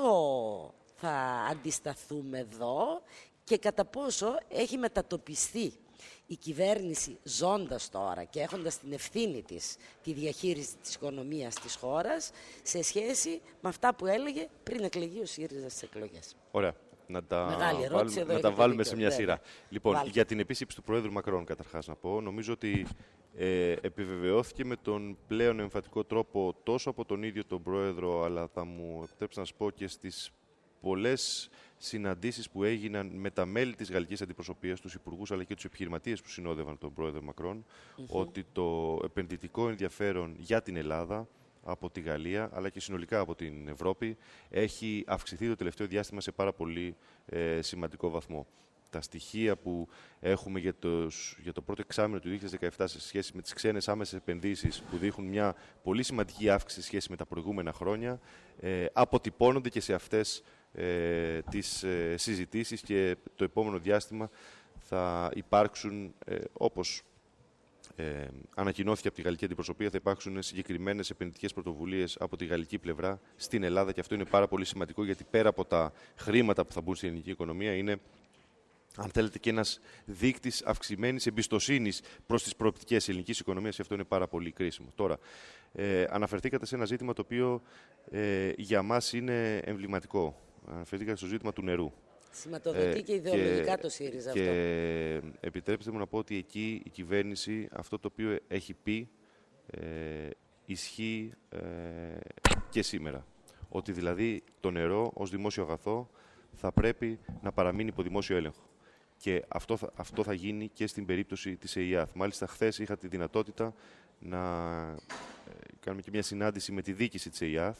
θα αντισταθούμε εδώ και κατά πόσο έχει μετατοπιστεί η κυβέρνηση ζώντας τώρα και έχοντας την ευθύνη της τη διαχείριση της οικονομίας της χώρας σε σχέση με αυτά που έλεγε πριν εκλεγεί ο ΣΥΡΙΖΑ στις εκλογές. Ωραία. Να τα Μεγάλη ερώτηση, βάλουμε, εδώ να τα έχετε βάλουμε δίκιο. σε μια Ναι, σειρά. ναι. Λοιπόν, Βάλτε. για την επίσκεψη του Προέδρου Μακρόν, καταρχάς να πω, νομίζω ότι ε, επιβεβαιώθηκε με τον πλέον εμφατικό τρόπο τόσο από τον ίδιο τον Πρόεδρο, αλλά θα μου επιτρέψετε να σας πω και στις πολλές συναντήσεις που έγιναν με τα μέλη της γαλλικής αντιπροσωπείας, τους υπουργούς αλλά και τους επιχειρηματίες που συνόδευαν τον Πρόεδρο Μακρόν, mm-hmm. ότι το επενδυτικό ενδιαφέρον για την Ελλάδα από τη Γαλλία, αλλά και συνολικά από την Ευρώπη, έχει αυξηθεί το τελευταίο διάστημα σε πάρα πολύ ε, σημαντικό βαθμό. Τα στοιχεία που έχουμε για, τους, για το πρώτο εξάμηνο του δύο χιλιάδες δεκαεπτά σε σχέση με τις ξένες άμεσες επενδύσεις, που δείχνουν μια πολύ σημαντική αύξηση σε σχέση με τα προηγούμενα χρόνια, ε, αποτυπώνονται και σε αυτές ε, τις ε, συζητήσεις, και το επόμενο διάστημα θα υπάρξουν, ε, όπως Ε, ανακοινώθηκε από τη γαλλική αντιπροσωπεία, θα υπάρξουν συγκεκριμένες επενδυτικές πρωτοβουλίες από τη γαλλική πλευρά στην Ελλάδα, και αυτό είναι πάρα πολύ σημαντικό, γιατί πέρα από τα χρήματα που θα μπουν στην ελληνική οικονομία, είναι, αν θέλετε, και ένας δείκτης αυξημένης εμπιστοσύνης προς τις προοπτικές ελληνικής οικονομίας, και αυτό είναι πάρα πολύ κρίσιμο. Τώρα, ε, αναφερθήκατε σε ένα ζήτημα το οποίο ε, για μας είναι εμβληματικό. Αναφερθήκατε στο ζήτημα του νερού. Σηματοδοτεί ε, και ιδεολογικά και, το ΣΥΡΙΖΑ και αυτό. Και επιτρέψτε μου να πω ότι εκεί η κυβέρνηση, αυτό το οποίο έχει πει, ε, ισχύει ε, και σήμερα. Ότι δηλαδή το νερό ως δημόσιο αγαθό θα πρέπει να παραμείνει υπό δημόσιο έλεγχο. Και αυτό θα, αυτό θα γίνει και στην περίπτωση της ΕΙΑΘ. Μάλιστα, χθες είχα τη δυνατότητα να ε, κάνουμε και μια συνάντηση με τη διοίκηση της ΕΙΑΘ,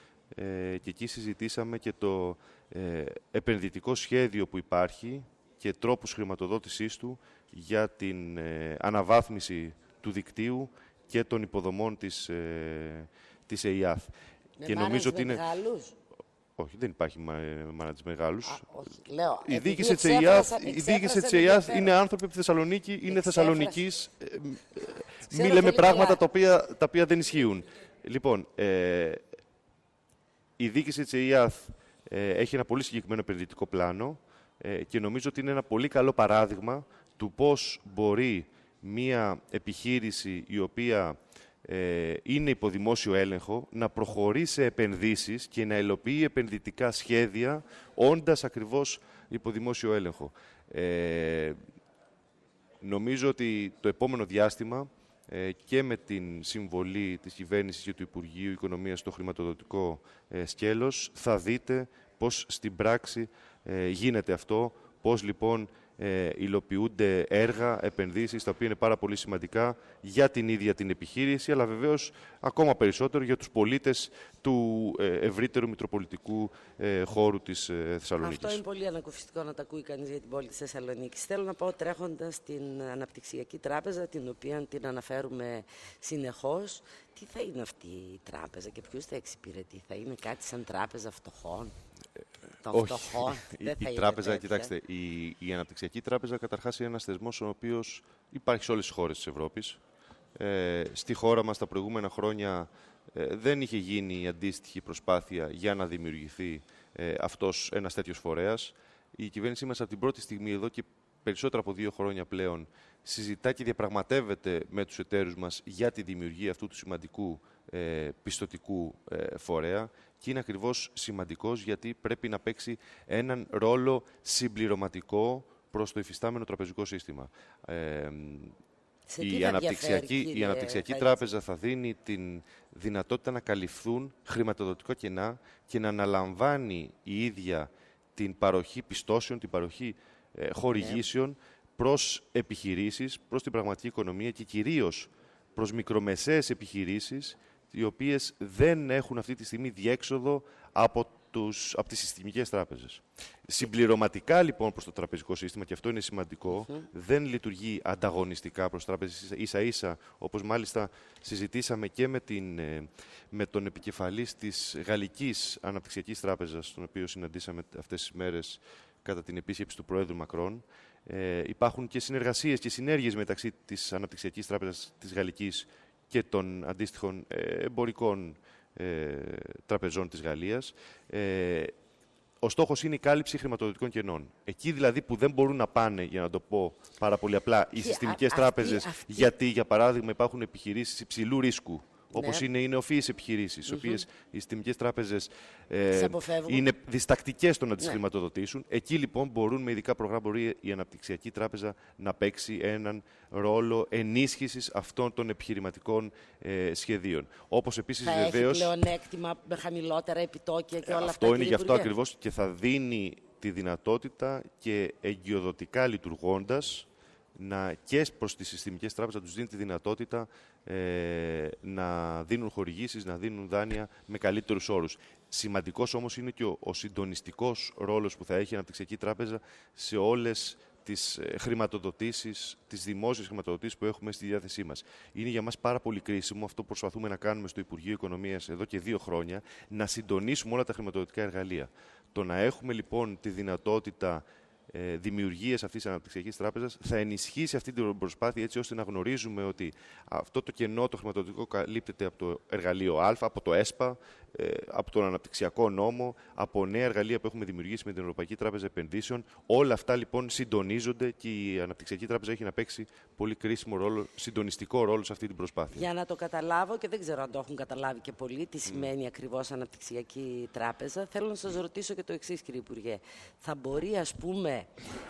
Ε, και εκεί συζητήσαμε και το ε, επενδυτικό σχέδιο που υπάρχει και τρόπους χρηματοδότησής του για την ε, αναβάθμιση του δικτύου και των υποδομών της, ε, της ΕΙΑΘ. Με και νομίζω ότι είναι... μεγάλους. Όχι, δεν υπάρχει μάνατζ μεγάλους. Α, όχι. Λέω, η διοίκηση της ΕΙΑΘ, η διοίκηση της ΕΙΑΘ είναι άνθρωποι από τη Θεσσαλονίκη, είναι Εξέφρασε. Θεσσαλονικής. Ε, ε, μη λέμε πράγματα τα οποία, τα οποία δεν ισχύουν. Λοιπόν, ε, η διοίκηση της ΕΙΑΘ ε, έχει ένα πολύ συγκεκριμένο επενδυτικό πλάνο, ε, και νομίζω ότι είναι ένα πολύ καλό παράδειγμα του πώς μπορεί μία επιχείρηση η οποία ε, είναι υπό δημόσιο έλεγχο να προχωρεί σε επενδύσεις και να υλοποιεί επενδυτικά σχέδια όντας ακριβώς υπό δημόσιο έλεγχο. Ε, νομίζω ότι το επόμενο διάστημα, Ε, και με την συμβολή της κυβέρνησης και του Υπουργείου Οικονομίας στο χρηματοδοτικό ε, σκέλος, θα δείτε πώς στην πράξη ε, γίνεται αυτό, πώς λοιπόν ε, υλοποιούνται έργα, επενδύσεις, τα οποία είναι πάρα πολύ σημαντικά για την ίδια την επιχείρηση, αλλά βεβαίως ακόμα περισσότερο για τους πολίτες του ε, ευρύτερου μητροπολιτικού ε, χώρου της ε, Θεσσαλονίκης. Αυτό είναι πολύ ανακουφιστικό να τα ακούει κανείς για την πόλη της Θεσσαλονίκης. Θέλω να πω, τρέχοντας στην Αναπτυξιακή Τράπεζα, την οποία την αναφέρουμε συνεχώς, τι θα είναι αυτή η τράπεζα και ποιους θα εξυπηρετεί? Θα είναι κάτι σαν τράπεζα φτωχών? Των Όχι. φτωχών. Η, Δεν θα η είναι τράπεζα, τέτοια. κοιτάξτε, η, η Αναπτυξιακή Τράπεζα καταρχάς είναι ένας θεσμός ο οποίος υπάρχει σε όλες τις χώρες της Ευρώπης. Ε, στη χώρα μας τα προηγούμενα χρόνια ε, δεν είχε γίνει η αντίστοιχη προσπάθεια για να δημιουργηθεί ε, αυτός ένας τέτοιος φορέας. Η κυβέρνησή μας από την πρώτη στιγμή, εδώ και περισσότερα από δύο χρόνια πλέον, συζητά και διαπραγματεύεται με τους εταίρους μας για τη δημιουργία αυτού του σημαντικού ε, πιστωτικού ε, φορέα, και είναι ακριβώς σημαντικός γιατί πρέπει να παίξει έναν ρόλο συμπληρωματικό προς το υφιστάμενο τραπεζικό σύστημα. Ε, η αναπτυξιακή, η αναπτυξιακή τράπεζα θα δίνει την δυνατότητα να καλυφθούν χρηματοδοτικά κενά και να αναλαμβάνει η ίδια την παροχή πιστώσεων, την παροχή ε, χορηγήσεων προς επιχειρήσεις, προς την πραγματική οικονομία και κυρίως προς μικρομεσαίες επιχειρήσεις, οι οποίες δεν έχουν αυτή τη στιγμή διέξοδο από τους, από τις συστημικές τράπεζες. Συμπληρωματικά λοιπόν προς το τραπεζικό σύστημα, και αυτό είναι σημαντικό, mm-hmm. δεν λειτουργεί ανταγωνιστικά προς τράπεζες. Ίσα-ίσα, όπως μάλιστα συζητήσαμε και με, την, με τον επικεφαλής της Γαλλικής Αναπτυξιακής Τράπεζας, τον οποίο συναντήσαμε αυτές τις μέρες κατά την επίσκεψη του Προέδρου Μακρόν. Ε, υπάρχουν και συνεργασίες και συνέργειες μεταξύ της Αναπτυξιακής Τράπεζας της Γαλλικής και των αντίστοιχων ε, εμπορικών ε, τραπεζών της Γαλλίας. Ε, ο στόχος είναι η κάλυψη χρηματοδοτικών κενών. Εκεί δηλαδή που δεν μπορούν να πάνε, για να το πω πάρα πολύ απλά, οι συστημικές τράπεζες, αυτή... γιατί για παράδειγμα υπάρχουν επιχειρήσεις υψηλού ρίσκου, όπως ναι. είναι οι νεοφυείς επιχειρήσεις, οι mm-hmm. οποίες οι συστημικές τράπεζες ε, είναι διστακτικές στο να τις ναι. χρηματοδοτήσουν. Εκεί λοιπόν μπορούν με ειδικά προγράμματα, μπορεί η Αναπτυξιακή Τράπεζα να παίξει έναν ρόλο ενίσχυσης αυτών των επιχειρηματικών ε, σχεδίων. Όπως επίσης θα βεβαίως. Έχει πλεονέκτημα με χαμηλότερα επιτόκια και όλα αυτό αυτά. Αυτό είναι γι' αυτό ακριβώς και θα δίνει τη δυνατότητα και εγκυοδοτικά λειτουργώντας να, και προς τις συστημικές τράπεζες να τους δίνει τη δυνατότητα ε, να δίνουν χορηγήσεις, να δίνουν δάνεια με καλύτερους όρους. Σημαντικός όμως είναι και ο, ο συντονιστικός ρόλος που θα έχει η Αναπτυξιακή Τράπεζα σε όλες τις ε, χρηματοδοτήσεις, τις δημόσιες χρηματοδοτήσεις που έχουμε στη διάθεσή μας. Είναι για μας πάρα πολύ κρίσιμο, αυτό που προσπαθούμε να κάνουμε στο Υπουργείο Οικονομίας εδώ και δύο χρόνια, να συντονίσουμε όλα τα χρηματοδοτικά εργαλεία. Το να έχουμε λοιπόν τη δυνατότητα δημιουργίας αυτής της Αναπτυξιακής Τράπεζας θα ενισχύσει αυτή την προσπάθεια, έτσι ώστε να γνωρίζουμε ότι αυτό το κενό το χρηματοδοτικό καλύπτεται από το εργαλείο Α, από το ΕΣΠΑ, από τον Αναπτυξιακό Νόμο, από νέα εργαλεία που έχουμε δημιουργήσει με την Ευρωπαϊκή Τράπεζα Επενδύσεων. Όλα αυτά λοιπόν συντονίζονται και η Αναπτυξιακή Τράπεζα έχει να παίξει πολύ κρίσιμο ρόλο, συντονιστικό ρόλο σε αυτή την προσπάθεια. Για να το καταλάβω, και δεν ξέρω αν το έχουν καταλάβει και πολλοί, τι σημαίνει mm. ακριβώς Αναπτυξιακή Τράπεζα, θέλω να σας ρωτήσω και το εξής, κύριε Υπουργέ. Θα μπορεί, ας πούμε,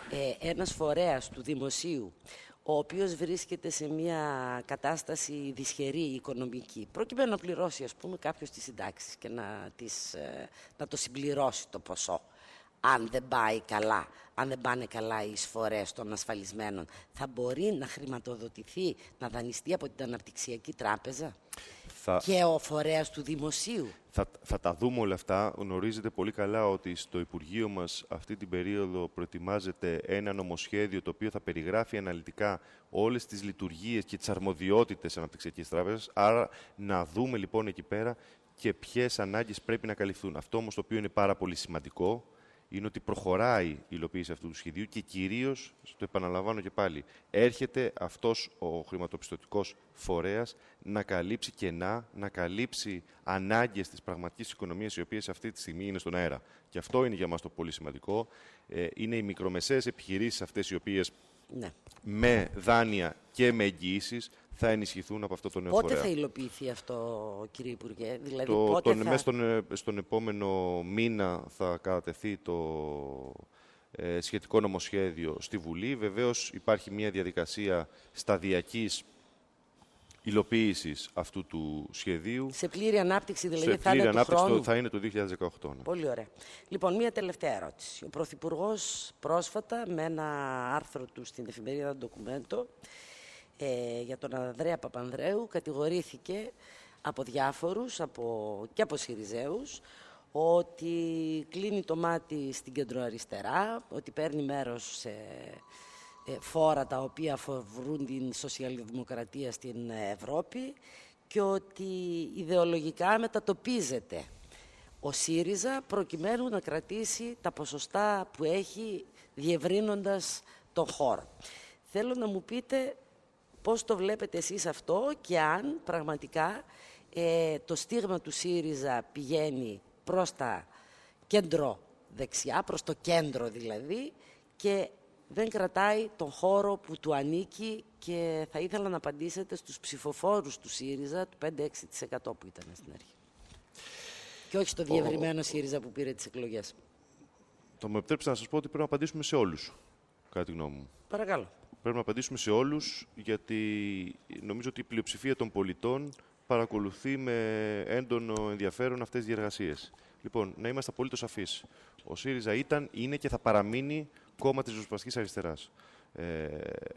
ε, ένας φορέας του δημοσίου, ο οποίος βρίσκεται σε μια κατάσταση δυσχερή οικονομική, προκειμένου να πληρώσει, ας πούμε, κάποιος τις συντάξεις και να, τις, ε, να το συμπληρώσει το ποσό, αν δεν πάει καλά, αν δεν πάνε καλά οι εισφορές των ασφαλισμένων, θα μπορεί να χρηματοδοτηθεί, να δανειστεί από την Αναπτυξιακή Τράπεζα θα... και ο φορέας του δημοσίου. Θα, θα τα δούμε όλα αυτά. Γνωρίζετε πολύ καλά ότι στο Υπουργείο μας αυτή την περίοδο προετοιμάζεται ένα νομοσχέδιο το οποίο θα περιγράφει αναλυτικά όλες τις λειτουργίες και τις αρμοδιότητες Αναπτυξιακής Τράπεζας. Άρα να δούμε λοιπόν εκεί πέρα και ποιες ανάγκες πρέπει να καλυφθούν. Αυτό όμως το οποίο είναι πάρα πολύ σημαντικό είναι ότι προχωράει η υλοποίηση αυτού του σχεδίου και κυρίως, το επαναλαμβάνω και πάλι, έρχεται αυτός ο χρηματοπιστωτικός φορέας να καλύψει κενά, να καλύψει ανάγκες της πραγματικής οικονομίας, οι οποίες αυτή τη στιγμή είναι στον αέρα. Και αυτό είναι για μας το πολύ σημαντικό. Ε, είναι οι μικρομεσαίες επιχειρήσεις αυτές οι οποίες ναι. με δάνεια και με εγγυήσεις θα ενισχυθούν από αυτό το νέο πότε φορέα. Πότε θα υλοποιηθεί αυτό, κύριε Υπουργέ? Δηλαδή, το, πότε τον, θα... Μέσα στον, στον επόμενο μήνα θα κατατεθεί το ε, σχετικό νομοσχέδιο στη Βουλή. Βεβαίως υπάρχει μια διαδικασία σταδιακής υλοποίησης αυτού του σχεδίου. Σε πλήρη ανάπτυξη δηλαδή Σε θα πλήρη είναι ανάπτυξη του χρόνου. θα είναι το δύο χιλιάδες δεκαοκτώ. Ναι. Πολύ ωραία. Λοιπόν, μία τελευταία ερώτηση. Ο Πρωθυπουργός πρόσφατα με ένα άρθρο του στην εφημερίδα Ντοκουμέντο ε, για τον Ανδρέα Παπανδρέου κατηγορήθηκε από διάφορους από, και από Συριζέους ότι κλείνει το μάτι στην κεντροαριστερά, ότι παίρνει μέρος σε φόρα τα οποία αφορούν την σοσιαλδημοκρατία στην Ευρώπη και ότι ιδεολογικά μετατοπίζεται ο ΣΥΡΙΖΑ προκειμένου να κρατήσει τα ποσοστά που έχει διευρύνοντας τον χώρο. Θέλω να μου πείτε πώς το βλέπετε εσείς αυτό και αν πραγματικά ε, το στίγμα του ΣΥΡΙΖΑ πηγαίνει προς τα κέντρο δεξιά, προς το κέντρο δηλαδή, και δεν κρατάει τον χώρο που του ανήκει, και θα ήθελα να απαντήσετε στους ψηφοφόρους του ΣΥΡΙΖΑ, του πέντε με έξι τοις εκατό που ήταν στην αρχή. Και όχι στο διευρυμένο Ο... ΣΥΡΙΖΑ που πήρε τις εκλογές. Θα μου επιτρέψετε να σας πω ότι πρέπει να απαντήσουμε σε όλους, κατά τη γνώμη μου. Παρακαλώ. Πρέπει να απαντήσουμε σε όλους, γιατί νομίζω ότι η πλειοψηφία των πολιτών παρακολουθεί με έντονο ενδιαφέρον αυτές τις διεργασίες. Λοιπόν, να είμαστε απολύτως σαφείς. Ο ΣΥΡΙΖΑ ήταν, είναι και θα παραμείνει κόμμα της ριζοσπαστικής αριστεράς. Ε,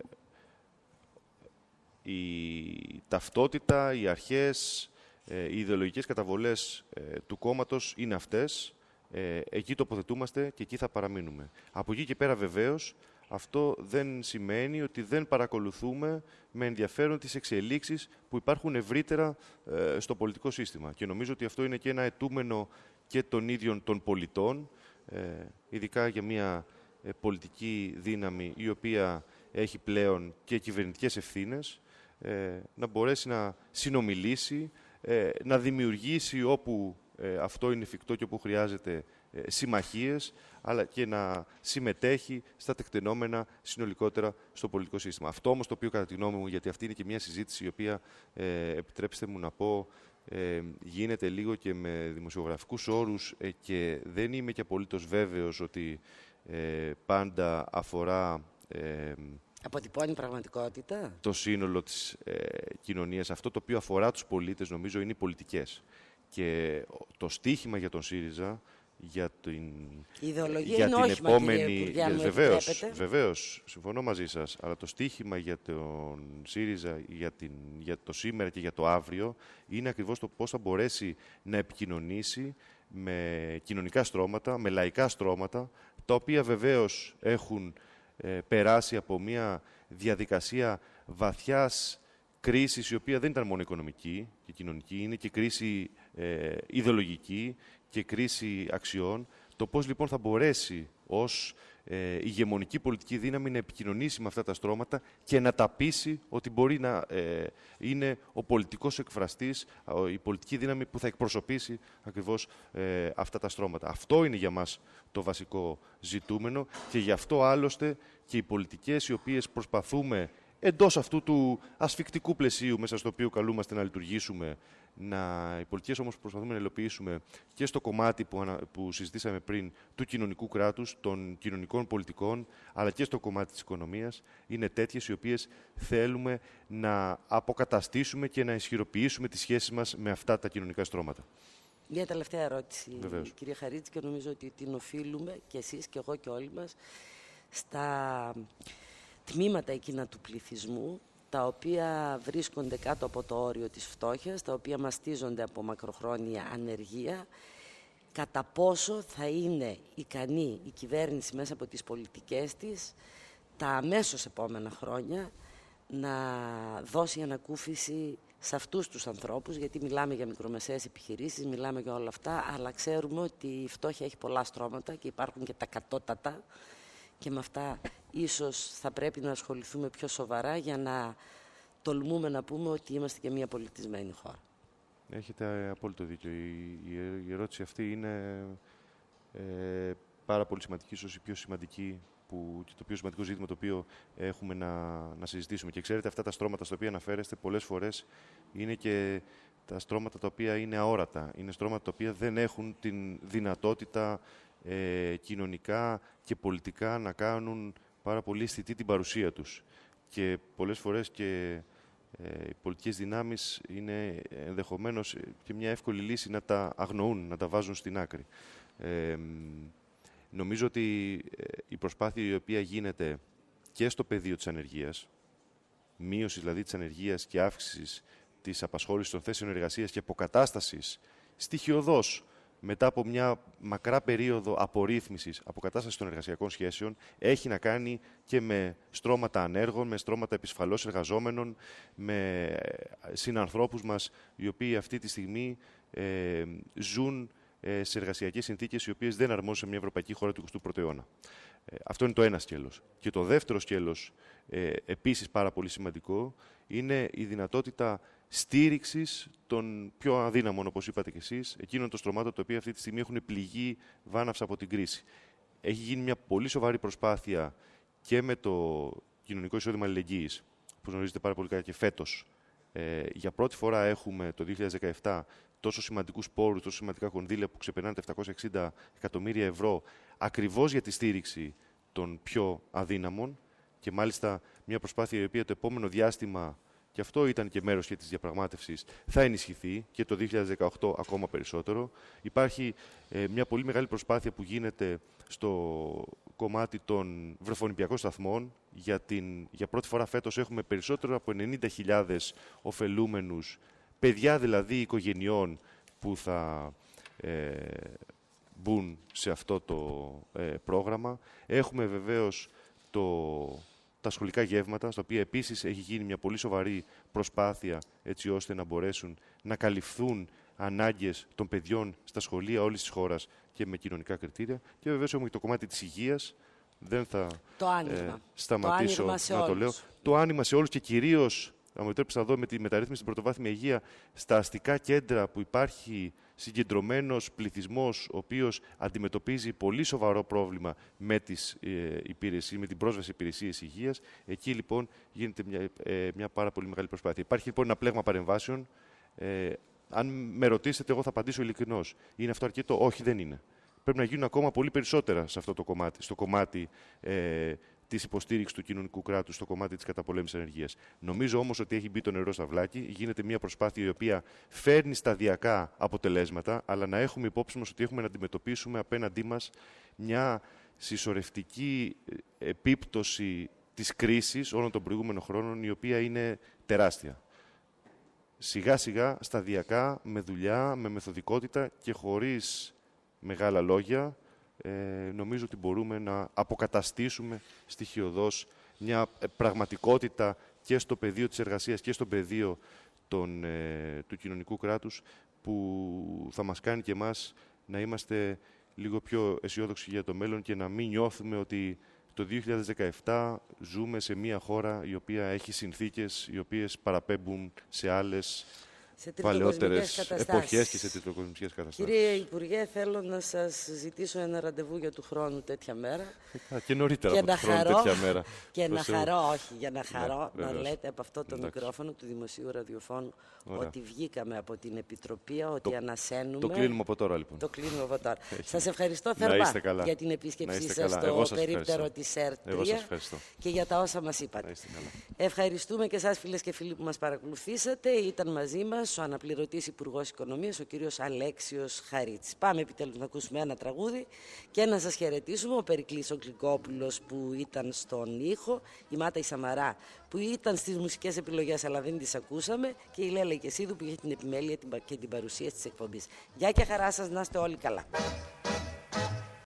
η ταυτότητα, οι αρχές, ε, οι ιδεολογικές καταβολές ε, του κόμματος είναι αυτές. Ε, εκεί τοποθετούμαστε και εκεί θα παραμείνουμε. Από εκεί και πέρα βεβαίως, αυτό δεν σημαίνει ότι δεν παρακολουθούμε με ενδιαφέρον τις εξελίξεις που υπάρχουν ευρύτερα ε, στο πολιτικό σύστημα. Και νομίζω ότι αυτό είναι και ένα αιτούμενο και των ίδιων των πολιτών, ε, ειδικά για μια ε, πολιτική δύναμη η οποία έχει πλέον και κυβερνητικές ευθύνες, ε, να μπορέσει να συνομιλήσει, ε, να δημιουργήσει όπου ε, αυτό είναι εφικτό και όπου χρειάζεται ε, συμμαχίες, αλλά και να συμμετέχει στα τεκτενόμενα συνολικότερα στο πολιτικό σύστημα. Αυτό όμως το οποίο κατά τη γνώμη μου, γιατί αυτή είναι και μια συζήτηση η οποία, ε, επιτρέψτε μου να πω, ε, γίνεται λίγο και με δημοσιογραφικούς όρους ε, και δεν είμαι και απολύτως βέβαιος ότι ε, πάντα αφορά... Ε, αποτυπώνει πραγματικότητα. Το σύνολο της ε, κοινωνίας. Αυτό το οποίο αφορά τους πολίτες, νομίζω, είναι οι πολιτικές. Και το στίχημα για τον ΣΥΡΙΖΑ, για την, η ιδεολογία για είναι την όχημα, επόμενη... κύριε για, μου βεβαίως, βεβαίως, συμφωνώ μαζί σας, αλλά το στίχημα για τον ΣΥΡΙΖΑ, για, την, για το σήμερα και για το αύριο, είναι ακριβώς το πώς θα μπορέσει να επικοινωνήσει με κοινωνικά στρώματα, με λαϊκά στρώματα, τα οποία βεβαίως έχουν ε, περάσει από μια διαδικασία βαθιάς κρίσης, η οποία δεν ήταν μόνο οικονομική και κοινωνική, είναι και κρίση ε, ιδεολογική και κρίση αξιών. Το πώς λοιπόν θα μπορέσει ως ε, ηγεμονική πολιτική δύναμη να επικοινωνήσει με αυτά τα στρώματα και να τα πείσει ότι μπορεί να ε, είναι ο πολιτικός εκφραστής, η πολιτική δύναμη που θα εκπροσωπήσει ακριβώς ε, αυτά τα στρώματα. Αυτό είναι για μας το βασικό ζητούμενο και γι' αυτό άλλωστε και οι πολιτικές οι οποίες προσπαθούμε εντός αυτού του ασφικτικού πλαισίου μέσα στο οποίο καλούμαστε να λειτουργήσουμε, να, οι πολιτικές όμως που προσπαθούμε να υλοποιήσουμε και στο κομμάτι που, ανα, που συζητήσαμε πριν του κοινωνικού κράτους, των κοινωνικών πολιτικών, αλλά και στο κομμάτι της οικονομίας, είναι τέτοιες οι οποίες θέλουμε να αποκαταστήσουμε και να ισχυροποιήσουμε τις σχέσεις μας με αυτά τα κοινωνικά στρώματα. Μια τελευταία ερώτηση, Βεβαίως. Κύριε Χαρίτση, και νομίζω ότι την οφείλουμε και εσείς και εγώ και όλοι μας στα τμήματα εκείνα του πληθυσμού, τα οποία βρίσκονται κάτω από το όριο της φτώχειας, τα οποία μαστίζονται από μακροχρόνια ανεργία, κατά πόσο θα είναι ικανή η κυβέρνηση μέσα από τις πολιτικές της τα αμέσως επόμενα χρόνια να δώσει ανακούφιση σε αυτούς τους ανθρώπους, γιατί μιλάμε για μικρομεσαίες επιχειρήσεις, μιλάμε για όλα αυτά, αλλά ξέρουμε ότι η φτώχεια έχει πολλά στρώματα και υπάρχουν και τα κατώτατα, και με αυτά ίσως θα πρέπει να ασχοληθούμε πιο σοβαρά για να τολμούμε να πούμε ότι είμαστε και μια πολιτισμένη χώρα. Έχετε απόλυτο δίκιο. Η, η, η ερώτηση αυτή είναι ε, πάρα πολύ σημαντική, ίσως η πιο σημαντική που, και το πιο σημαντικό ζήτημα το οποίο έχουμε να, να συζητήσουμε. Και ξέρετε, αυτά τα στρώματα στα οποία αναφέρεστε πολλές φορές είναι και τα στρώματα τα οποία είναι αόρατα. Είναι στρώματα τα οποία δεν έχουν την δυνατότητα ε, κοινωνικά και πολιτικά να κάνουν πάρα πολύ αισθητή την παρουσία τους. Και πολλές φορές και ε, οι πολιτικές δυνάμεις είναι ενδεχομένως και μια εύκολη λύση να τα αγνοούν, να τα βάζουν στην άκρη. Ε, νομίζω ότι η προσπάθεια η οποία γίνεται και στο πεδίο της ανεργίας, μείωση δηλαδή της ανεργίας και αύξησης της απασχόλησης των θέσεων εργασίας και αποκατάστασης στοιχειωδώς μετά από μια μακρά περίοδο απορρίθμισης, αποκατάστασης των εργασιακών σχέσεων, έχει να κάνει και με στρώματα ανέργων, με στρώματα επισφαλώς εργαζόμενων, με συνανθρώπους μας, οι οποίοι αυτή τη στιγμή ε, ζουν ε, σε εργασιακές συνθήκες οι οποίες δεν αρμόζουν σε μια ευρωπαϊκή χώρα του εικοστού πρώτου αιώνα. Ε, αυτό είναι το ένα σκέλος. Και το δεύτερο σκέλος, ε, επίσης πάρα πολύ σημαντικό, είναι η δυνατότητα στήριξης των πιο αδύναμων, όπως είπατε και εσείς, εκείνων των στρωμάτων τα οποία αυτή τη στιγμή έχουν πληγεί βάναυσα από την κρίση. Έχει γίνει μια πολύ σοβαρή προσπάθεια και με το κοινωνικό εισόδημα αλληλεγγύης, που γνωρίζετε πάρα πολύ καλά και φέτος. Ε, για πρώτη φορά έχουμε το δύο χιλιάδες δεκαεπτά τόσο σημαντικούς πόρους, τόσο σημαντικά κονδύλια που ξεπερνάνε τα επτακόσια εξήντα εκατομμύρια ευρώ, ακριβώς για τη στήριξη των πιο αδύναμων και μάλιστα μια προσπάθεια η οποία το επόμενο διάστημα, και αυτό ήταν και μέρος και της διαπραγμάτευσης, θα ενισχυθεί και το δύο χιλιάδες δεκαοκτώ ακόμα περισσότερο. Υπάρχει ε, μια πολύ μεγάλη προσπάθεια που γίνεται στο κομμάτι των βρεφονιπιακών σταθμών. Για, την, για πρώτη φορά φέτος έχουμε περισσότερο από ενενήντα χιλιάδες ωφελούμενους, παιδιά δηλαδή οικογενειών που θα ε, μπουν σε αυτό το ε, πρόγραμμα. Έχουμε βεβαίως το, τα σχολικά γεύματα, στα οποία επίσης έχει γίνει μια πολύ σοβαρή προσπάθεια έτσι ώστε να μπορέσουν να καλυφθούν ανάγκες των παιδιών στα σχολεία όλης της χώρας και με κοινωνικά κριτήρια. Και βεβαίως έχουμε και το κομμάτι της υγείας. Δεν θα το άνοιγμα. Ε, σταματήσω το να το λέω. Το άνοιγμα σε όλους και κυρίως, αν μου επιτρέψετε να δω, με τη μεταρρύθμιση στην πρωτοβάθμια υγεία, στα αστικά κέντρα που υπάρχει συγκεντρωμένος πληθυσμός, ο οποίος αντιμετωπίζει πολύ σοβαρό πρόβλημα με, τις, ε, υπηρεσίες, με την πρόσβαση υπηρεσίες υγείας. Εκεί λοιπόν γίνεται μια, ε, μια πάρα πολύ μεγάλη προσπάθεια. Υπάρχει λοιπόν ένα πλέγμα παρεμβάσεων. Ε, αν με ρωτήσετε, εγώ θα απαντήσω ειλικρινώς. Είναι αυτό αρκετό? Όχι, δεν είναι. Πρέπει να γίνουν ακόμα πολύ περισσότερα σε αυτό το κομμάτι, στο κομμάτι ε, της υποστήριξης του κοινωνικού κράτους, στο κομμάτι της καταπολέμησης ανεργίας. Νομίζω όμως ότι έχει μπει το νερό στα βλάκι, γίνεται μια προσπάθεια η οποία φέρνει σταδιακά αποτελέσματα, αλλά να έχουμε υπόψη μας ότι έχουμε να αντιμετωπίσουμε απέναντί μας μια συσσωρευτική επίπτωση της κρίσης όλων των προηγούμενων χρόνων, η οποία είναι τεράστια. Σιγά σιγά, σταδιακά, με δουλειά, με μεθοδικότητα και χωρίς μεγάλα λόγια, ε, νομίζω ότι μπορούμε να αποκαταστήσουμε στοιχειωδώς μια πραγματικότητα και στο πεδίο της εργασίας και στο πεδίο των, ε, του κοινωνικού κράτους, που θα μας κάνει και εμάς να είμαστε λίγο πιο αισιόδοξοι για το μέλλον και να μην νιώθουμε ότι το δύο χιλιάδες δεκαεπτά ζούμε σε μια χώρα η οποία έχει συνθήκες οι οποίες παραπέμπουν σε άλλες παλαιότερες εποχές και σε τριτοκοσμικές καταστάσεις. Κύριε Υπουργέ, θέλω να σας ζητήσω ένα ραντεβού για του χρόνου τέτοια μέρα. Και νωρίτερα από του χρόνου τέτοια μέρα. Και να χαρώ, όχι, για να χαρώ, ναι, να βεβαίως. Λέτε από αυτό το Εντάξει. μικρόφωνο του Δημοσίου Ραδιοφώνου. Ωραία. Ότι βγήκαμε από την Επιτροπή, ότι το, ανασένουμε. Το κλείνουμε από τώρα, λοιπόν. Το κλείνουμε από τώρα. Σας ευχαριστώ θερμά για την επίσκεψή σας στο περίπτερο της ΕΡΤ τρία και για τα όσα μας είπατε. Ευχαριστούμε και εσάς, φίλες και φίλοι, που μας παρακολουθήσατε. Ήταν μαζί μας ο αναπληρωτής Υπουργός Οικονομίας, ο κύριος Αλέξιος Χαρίτσης. Πάμε επιτέλους να ακούσουμε ένα τραγούδι και να σας χαιρετήσουμε. Ο Περικλής ο Γλυκόπουλος που ήταν στον ήχο, η Μάτα η Σαμαρά που ήταν στις μουσικές επιλογές αλλά δεν τις ακούσαμε, και η Λέλα Κεσίδου που είχε την επιμέλεια και την παρουσία της εκπομπής. Γεια και χαρά σας, να είστε όλοι καλά.